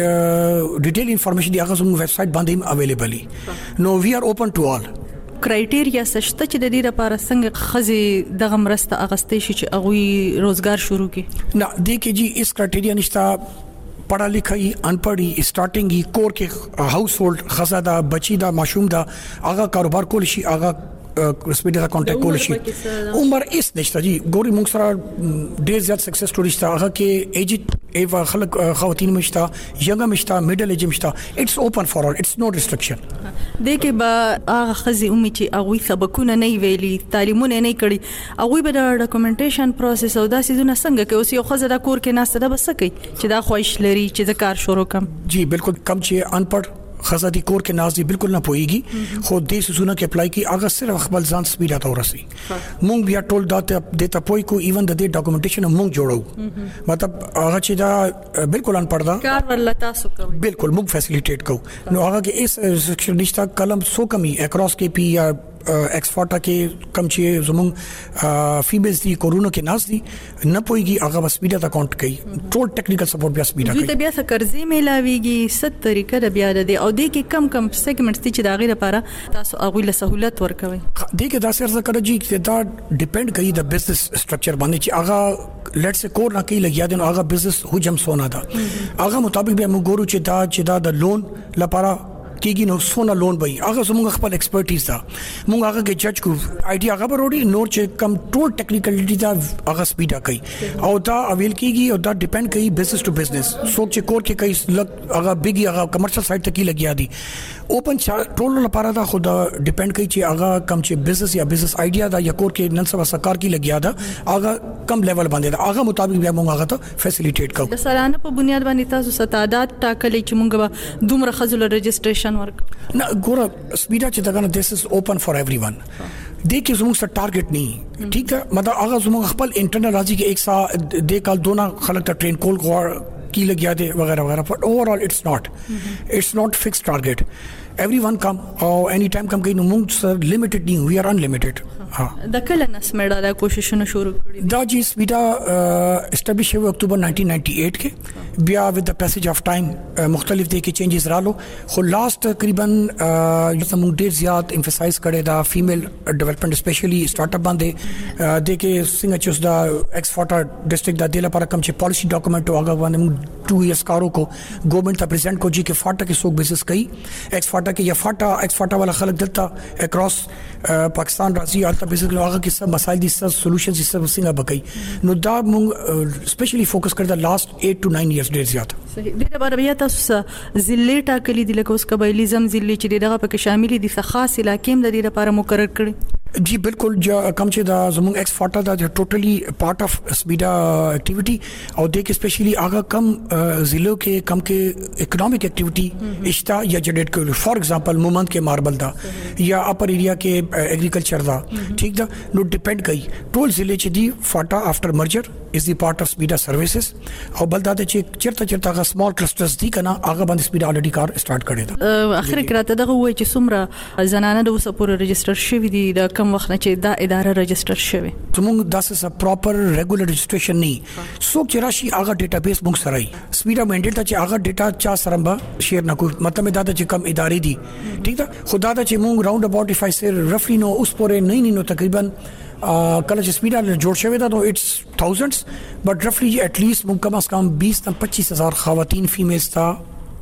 چې ډیټیل انفارمیشن دی هغه زموږ ویب سټ باندې اویلیبل دي نو وی آر اوپن ټو آل کرایټیریا سشته چې د دې لپاره څنګه خزي دغه مرسته اغستې شي چې هغه روزګار شروع کړي نه د کې جی اس کرایټیریا نشتا پڑھا لکھا ہی ان پڑھ ہی اسٹارٹنگ ہی کور کے ہاؤس ہولڈ خزا دا بچی دا معشوم دا آغا کاروبار کول شي آغا سپیډا کانټیکټ کول شي عمر اس نشته جی ګوري موږ سره ډیر زیات سکسس سټوري شته هغه کې ایج ایو خلک خواتین مشته ینګ مشته میډل ایج مشته اټس اوپن فار اول اټس نو ریستریکشن د کې با هغه خزي امي چې هغه سبقونه نه ویلي تعلیمونه نه کړي هغه به د ډاکومېنټیشن پروسس او دا سيزونه څنګه کوي اوس یو خزه د کور کې ناسته ده بس کوي چې دا خوښ لري چې د کار شروع کم جی بالکل کم چې ان پڑھ خزا دی کور کې ناز دی بالکل نه پويږي خو دې سونه کې اپلای کی اگر صرف خپل ځان سپیډا ته ورسي مونږ بیا ټول داته دیتا پوي کو ایون د دې ډاکومېنټیشن مونږ جوړو مطلب هغه چې دا بالکل ان پڑھدا کار ورل تاسو کوي بالکل مونږ فیسیلیټیټ کو نو هغه کې اس ریسټریکشن نشتا کلم سو کمی اکراس کې پی یا ایکس فاټا کې کم چې زموږ فیمیلز دي کورونو کې ناز دي نه پويږي هغه بس سپیډا ته کاونټ کوي ټول ټیکنیکل سپورټ بیا سپیډا کوي دوی ته بیا څه قرضې ملاويږي ست طریقه د بیا د او د کې کم کم سیګمنټس چې دا غیر لپاره تاسو هغه له سہولت ورکوي د کې دا سر ذکر جی دا ډیپند کوي د بزنس سټرکچر باندې چې هغه لیټس سے کور نه کوي لګیا دي نو هغه بزنس حجم سونا دا هغه مطابق به موږ ګورو چې دا چې دا د لون لپاره کېږي نو سونه لون وي هغه زموږ خپل ایکسپرټیز دا موږ هغه کې جج کو آیډیا هغه وروړي نور چې کم ټول ټیکنیکلیټی دا هغه سپیډا کوي او دا اویل کېږي او دا ډیپند کوي بزنس ټو بزنس څوک چې کور کې کوي لګ هغه بيګي هغه کمرشل سایت ته کې لګیا دي اوپن ټول لپاره دا خود ډیپند کوي چې هغه کم چې بزنس یا بزنس آیډیا دا یا کور کې نن سبا سرکار کې لګیا دا هغه کم لیول باندې دا هغه مطابق بیا موږ هغه ته فیسیلیټیټ کوو د سالانه په بنیاد باندې تاسو ستادات ټاکلې چې موږ دومره خزل رجسټریشن ورک نه ګوره سپیډا چې دغه دیس از اوپن فار ایوری ون دې کې زموږ سره ټارګټ نه ٹھیک ده مطلب هغه زموږ خپل انټرنل راځي کې ایک سا د کال دونا خلک ته ټرین کول غواړي کی لګیا دي وغیرہ وغیرہ but overall it's not it's not fixed target everyone come or anytime come کوي نو موږ limited دي we are unlimited ها د کله نس مېړه د کوششونو شروع کړی دا جی سپیډا اسټابلیش شوی اکتوبر نائنٹین نائنٹی ایٹ کې بیا with the passage of time مختلف دي کې چینجز رالو خو لاست تقریبا یو موږ ډیر زیات emphasize کړی دا فیمیل ډیولپمنٹ اسپیشلی سٹارټ اپ باندې د کې څنګه چې دا ایکس فاټا ډسټرکټ د دې لپاره کوم چې پالیسی ډاکومېنټ هغه باندې ټو ایئرز کارو کو گورنمنٹ ته پریزنٹ کو جی کې فاټا کې څوک بزنس کوي ایکس فاټا کې یا فاټا ایکس فاټا والا خلک دلته اکراس پاکستان راځي البته بزنس هغه کې سب مسایل دي سب سولوشنز سب څنګه بکای نو دا موږ سپیشلی فوکس کړی دا لاست ایٹ ټو نائن ایئرز ډیر زیات صحیح د لپاره بیا تاسو ضلع ټاکلي دي لکه اوس قبایلیزم ضلع چې دغه پکې شامل دي خاص علاقې د دې لپاره مقرر کړي جی بالکل کم چې دا زموږ ایکس فاټا دا ټوټلی پارت اف سپیډا ایکټیویټي او د کې سپیشلی هغه کم ضلعو کې کم کې اکونومک ایکټیویټي اشتا یا جنریټ کوي فار ایگزامپل مومند کې ماربل دا یا اپر ایریا کې ایگریکلچر دا ٹھیک دا نو ډیپند کوي ټول ضلع چې دی فاټا افټر مرجر از دی پارت اف سپیډا سرویسز او بل دا چې چیرته چیرته هغه سمال کلسټرز دي کنه هغه باندې سپیډا الریډي کار سٹارټ کړی دا اخر کې راته دغه وای چې څومره زنانه د اوسه پورې رجستر شوی دي د کم وخت نه چې دا اداره رجستر شوی زموږ داسې پراپر ریګولر رجسټریشن نه څوک چې راشي هغه ډیټابیس موږ سره ای سپیډا مینډیټ ته چې هغه ډیټا چا سره به شیر نه کوي مطلب دا چې کم ادارې دي ٹھیک ده خدا دا چې موږ راوند اباوت اف آی سیر رفلی نو اوس پورې نه نه نو تقریبا کله چې سپیډا جوړ شوی دا نو اټس تھاؤزنډز بٹ رفلی ایٹ لیسٹ موږ کم از کم بیس تم پچیس هزار خواتین فیمیلز تا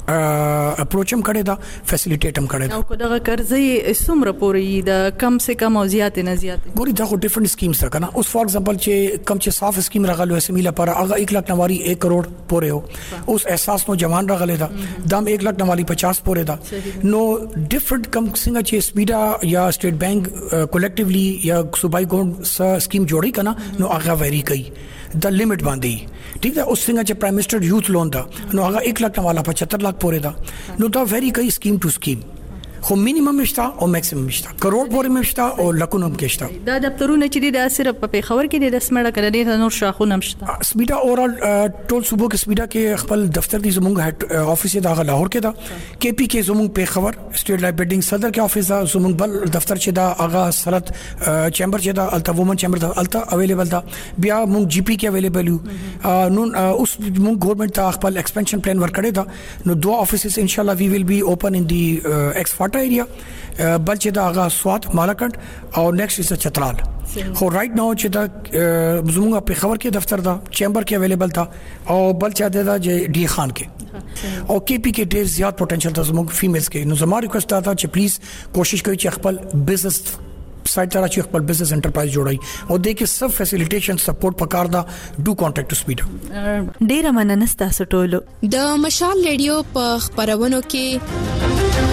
اپروچ هم کړی دا فیسیلیټیټ هم کړی دا او کو دغه قرضې څومره پورې د کم سے کم او زیات نه زیات ګوري دا خو ډیفرنٹ سکیمز ده کنه اوس فار ایگزامپل چې کم چې صاف سکیم راغلو اسمی لپاره هغه ایک لک نواری ایک کروڑ پورې هو اوس احساس نو جوان راغلی دا دام ایک لک نواری پچاس پورې دا نو ډیفرنٹ کم څنګه چې سپیډا یا سټیټ بانک کولیکټیولی یا صوبای ګوند سکیم جوړی کنه نو هغه ویری کوي د لیمټ باندې ٹھیک ده اوس څنګه چې پرایم منسٹر یوث لون دا نو هغه ایک لک والا پچہتر لاکھ پورې دا نو دا ویری کوي سکیم ټو سکیم خو مینیمم شته او میکسیمم شته کروڑ پورې مشته او لکونم کې شته دا دفترونه چې د صرف په خبر کې د سمړه کړي د نور شاخونه مشته سپیډا اورال ټول صوبو کې سپیډا کې خپل دفتر دی زمونږ هډ افیس دا لاهور کې دا کې پی کې زمونږ په خبر سټیټ لایف بلډینګ صدر کې افیس دا زمونږ بل دفتر چې دا اغا سرت چیمبر چې دا التا وومن چیمبر دا التا اویلیبل دا بیا مونږ جی پی کې اویلیبل یو نو اوس مونږ ګورنمنت ته خپل ایکسپانشن پلان ورک کړی دا نو دوه افیسز ان شاء الله وی ویل بی اوپن ان دی ایکس فاټا ایریا بل چې دا اغا سوات مالکند او نیکسٹ از چترال خو رائټ ناو چې دا زموږ په خبر کې دفتر دا چیمبر کې اویلیبل تا او بل چا دا ډی خان کې او کې پی کې ډیر زیات پوتنشل د زموږ فیمیلز کې نو زما ریکوست دا چې پلیز کوشش کوئ چې خپل بزنس سایت تر چې خپل بزنس انټرپرایز جوړای او د کې سب فیسیلیټیشن سپورټ پکار دا ډو کانټیکټ ټو سپیډ ډیر مننه تاسو ټولو د مشال ریډیو په خبرونو کې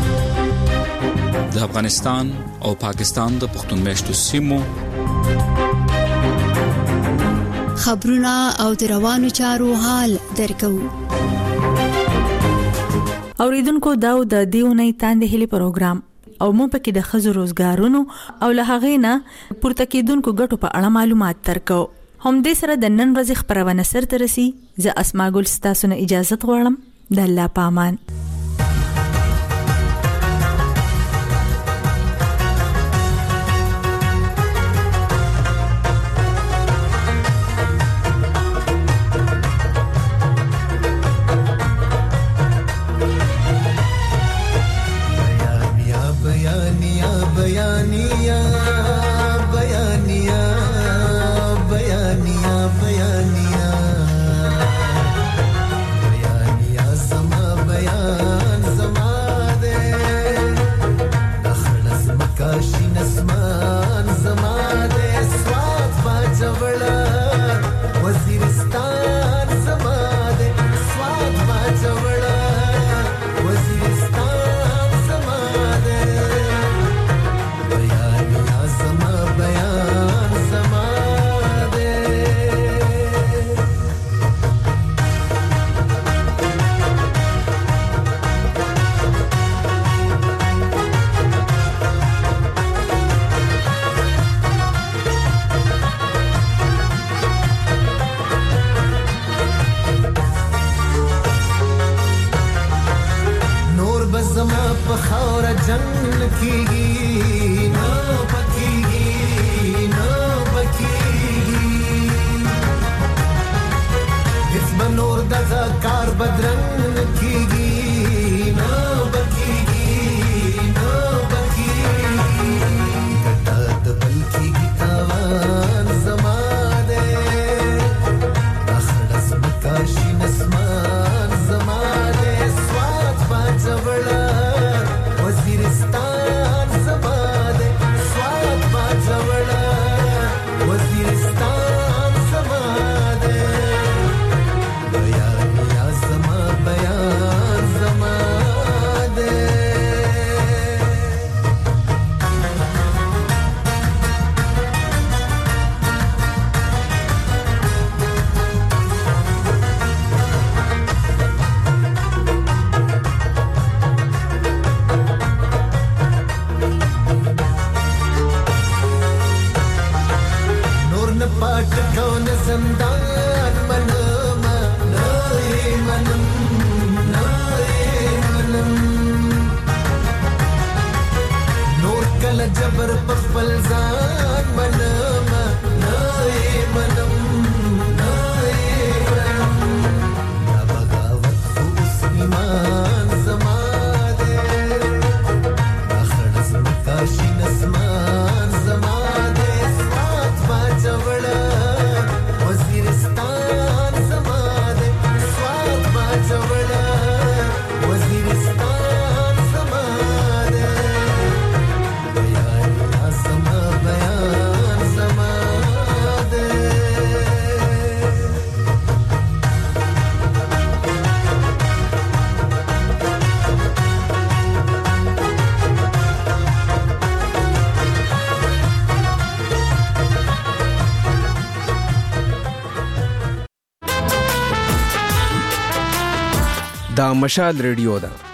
د افغانستان او پاکستان د پښتون میشتو سیمو خبرونه او د روانو چارو حال درکو اوریدونکو دا د دیونی تاندې هلي پروګرام او مو پکې د خزو روزګارونو او له هغې نه پورته کېدونکو ګټو په اړه معلومات ترکو هم دې سره د نن ورځې خبرونه سر ترسي زه اسماء ګل ستاسو نه اجازه غواړم د الله پامان دا مشال ریډیو ده